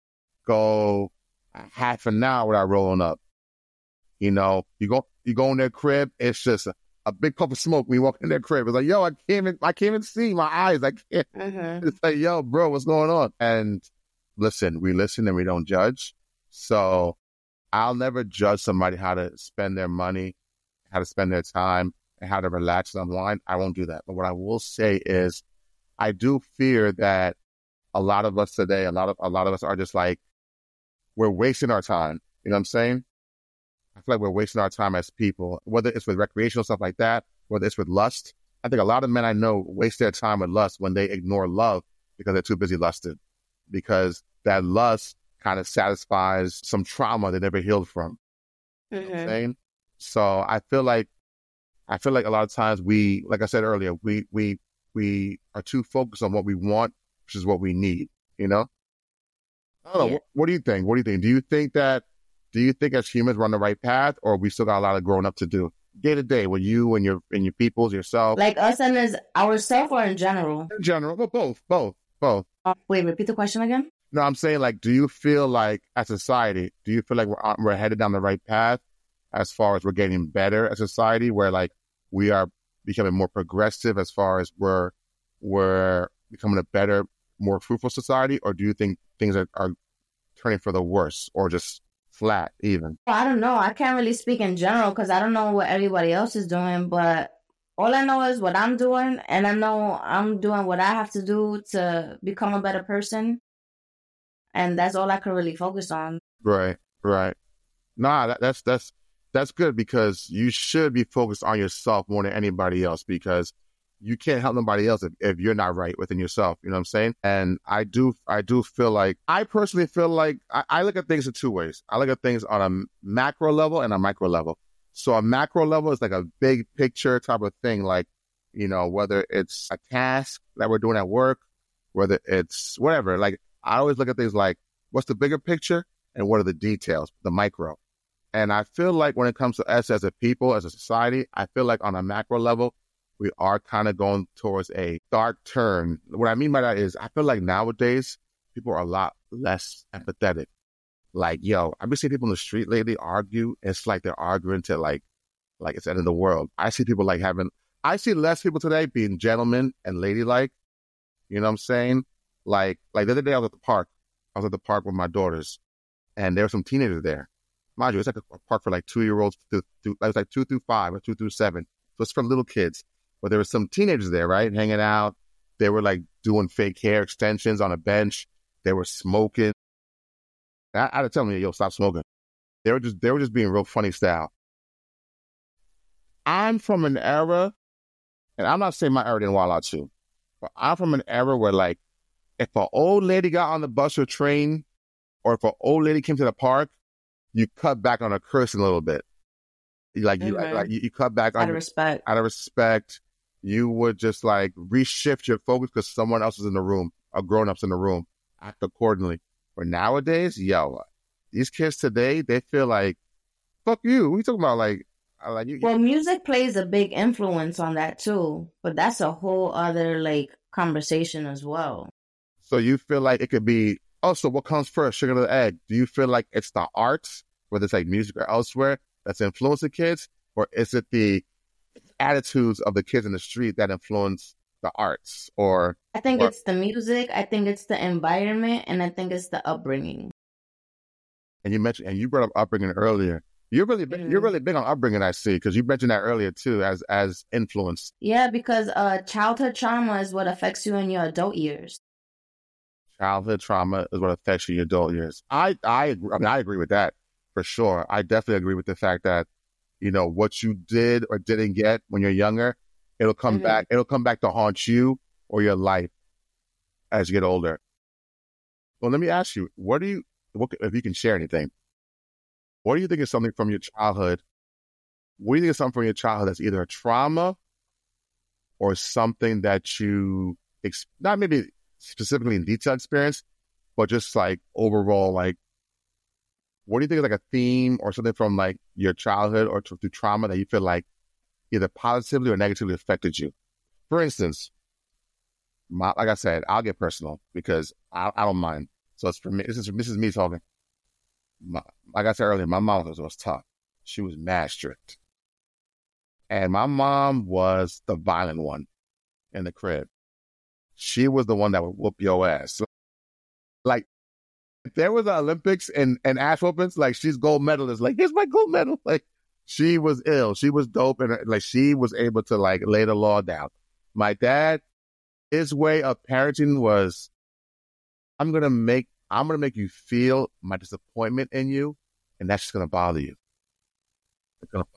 A: go half an hour without rolling up. You go in their crib, it's just a big puff of smoke when you walk in their crib. It's like, yo, I can't even see my eyes. I can't. It's like, yo, bro, what's going on? And we listen and we don't judge. So I'll never judge somebody how to spend their money, how to spend their time, and how to relax and unwind. I won't do that. But what I will say is I do fear that a lot of us today, a lot of us are just like, we're wasting our time. You know what I'm saying? I feel like we're wasting our time as people, whether it's with recreational stuff like that, whether it's with lust. I think a lot of men I know waste their time with lust when they ignore love because they're too busy lusting, because that lust kind of satisfies some trauma they never healed from. You know what I'm saying? So I feel like a lot of times we, like I said earlier, we are too focused on what we want, which is what we need, I don't know. Yeah. What do you think? Do you think as humans we're on the right path, or we still got a lot of growing up to do day to day with you and your peoples, yourself?
B: Like us and as ourselves, or in general?
A: In general, but both.
B: Wait, repeat the question again?
A: No, I'm saying, like, do you feel like as a society, do you feel like we're headed down the right path as far as we're getting better as a society, where like we are becoming more progressive as far as we're becoming a better, more fruitful society? Or do you think things are turning for the worse, or just flat even?
B: I don't know. I can't really speak in general because I don't know what everybody else is doing, but all I know is what I'm doing, and I know I'm doing what I have to do to become a better person, and that's all I can really focus on.
A: Right. Nah, that's good, because you should be focused on yourself more than anybody else, because you can't help nobody else if you're not right within yourself. You know what I'm saying? And I do feel like, I personally feel like I look at things in two ways. I look at things on a macro level and a micro level. So a macro level is like a big picture type of thing, like, whether it's a task that we're doing at work, whether it's whatever. Like, I always look at things like, what's the bigger picture and what are the details, the micro. And I feel like when it comes to us as a people, as a society, I feel like on a macro level, we are kind of going towards a dark turn. What I mean by that is, I feel like nowadays people are a lot less empathetic. Like, yo, I've been seeing people in the street lately argue. It's like they're arguing to like it's the end of the world. I see people like I see less people today being gentlemen and ladylike. You know what I'm saying? Like the other day I was at the park. I was at the park with my daughters, and there were some teenagers there. Mind you, it's like a park for like 2-year-olds. It was like 2 through 5 or 2 through 7. So it's for little kids. But there were some teenagers there, right, hanging out. They were like doing fake hair extensions on a bench. They were smoking. I had to tell them, yo, stop smoking. They were just being real funny style. I'm from an era, and I'm not saying my era didn't wild out too, but I'm from an era where, like, if an old lady got on the bus or train, or if an old lady came to the park, you cut back on her cursing a little bit. You cut back on
B: out of respect.
A: Out of respect, you would just like reshift your focus because someone else is in the room, or grown-ups in the room. Act accordingly. But nowadays, these kids today, they feel like, fuck you. What are you talking about?
B: Well, music plays a big influence on that too, but that's a whole other like conversation as well.
A: So you feel like it could be, so what comes first, sugar or the egg? Do you feel like it's the arts, whether it's like music or elsewhere, that's influencing kids? Or is it the attitudes of the kids in the street that influence the arts?
B: I think it's the music, I think it's the environment, and I think it's the upbringing.
A: And you brought up upbringing earlier. You're really big on upbringing, I see, because you mentioned that earlier too, as influence.
B: Yeah, because childhood trauma is what affects you in your adult years.
A: Childhood trauma is what affects you in your adult years. I agree with that for sure. I definitely agree with the fact that, what you did or didn't get when you're younger, it'll come back. It'll come back to haunt you or your life as you get older. Well, let me ask you, if you can share anything, what do you think is something from your childhood? What do you think is something from your childhood that's either a trauma or something that you, not maybe specifically in detail experience, but just like overall, like, what do you think is like a theme or something from like your childhood or through trauma that you feel like either positively or negatively affected you? For instance, like I said, I'll get personal because I don't mind. So it's for me. This is me talking. Like I said earlier, my mom was tough. She was mad strict. And my mom was the violent one in the crib. She was the one that would whoop your ass. So, like, if there was an Olympics and ass whoopings, like, she's gold medalist. Like, here's my gold medal. Like, she was ill. She was dope. And, like, she was able to, like, lay the law down. My dad, his way of parenting was, I'm going to make you feel my disappointment in you, and that's just going to bother you. It's gonna,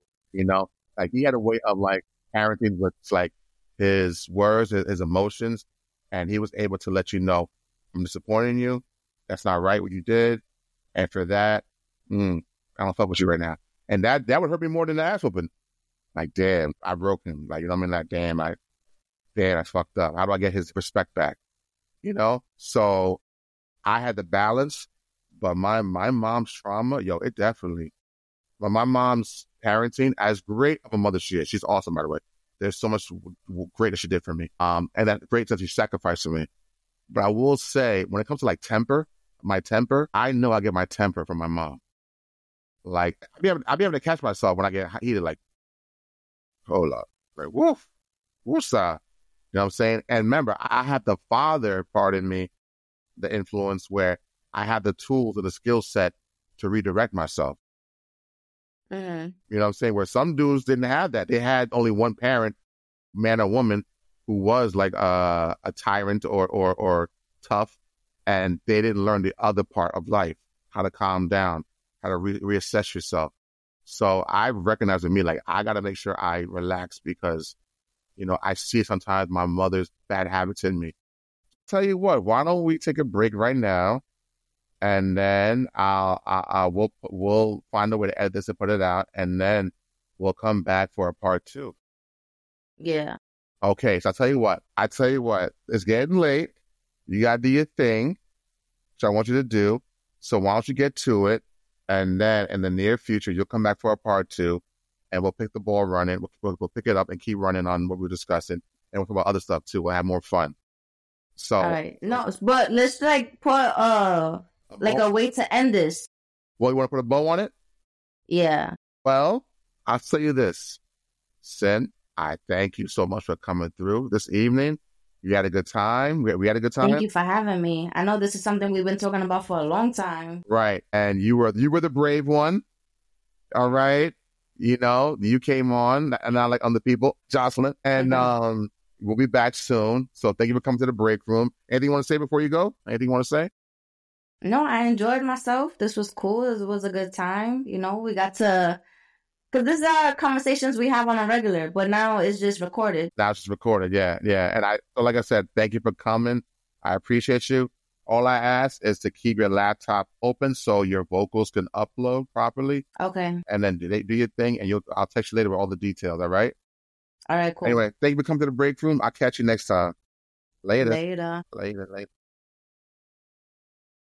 A: like, he had a way of, like, parenting with, like, his words, his emotions, and he was able to let you know, I'm disappointed in you. That's not right what you did. And for that, I don't fuck with you right now. And that would hurt me more than the ass whooping. Like, damn, I broke him. Like, I'm in that, damn, I fucked up. How do I get his respect back? So I had the balance, but my mom's trauma, it definitely, but my mom's parenting, as great of a mother she is, she's awesome, by the way. There's so much great that she did for me. And that great that she sacrificed for me. But I will say, when it comes to like my temper, I know I get my temper from my mom. Like, I'll be able to catch myself when I get heated, like, hold up, like, woof, woosah. You know what I'm saying? And remember, I have the father part in me, the influence where I have the tools and the skill set to redirect myself.
B: Mm-hmm.
A: You know what I'm saying? Where some dudes didn't have that. They had only one parent, man or woman, who was like a tyrant or tough, and they didn't learn the other part of life, how to calm down, how to reassess yourself. So I recognize with me, like, I got to make sure I relax because, I see sometimes my mother's bad habits in me. Tell you what, why don't we take a break right now, and then we'll find a way to edit this and put it out, and then we'll come back for a part 2.
B: Yeah.
A: Okay, so I tell you what, it's getting late. You got to do your thing, which I want you to do. So why don't you get to it, and then in the near future, you'll come back for a part 2, and we'll pick the ball running. We'll pick it up and keep running on what we're discussing, and we'll talk about other stuff too. We'll have more fun. So,
B: all right. No, but let's like put a way to end this.
A: Well, you want to put a bow on it?
B: Yeah.
A: Well, I'll tell you this, Sin. I thank you so much for coming through this evening. You had a good time. We had a good time.
B: Thank you for having me. I know this is something we've been talking about for a long time.
A: Right. And you were the brave one. All right. You know, you came on, and not like other people, Jocelyn. And we'll be back soon. So thank you for coming to the break room. Anything you want to say before you go? Anything you want to say?
B: No, I enjoyed myself. This was cool. It was a good time. You know, we got to, because these are conversations we have on a regular, but now it's just recorded.
A: Now it's just recorded. Yeah. Yeah. And so like I said, thank you for coming. I appreciate you. All I ask is to keep your laptop open so your vocals can upload properly.
B: Okay.
A: And then do your thing, and I'll text you later with all the details. All right.
B: All right, cool.
A: Anyway, thank you for coming to the break room. I'll catch you next time. Later.
B: Later.
A: Later.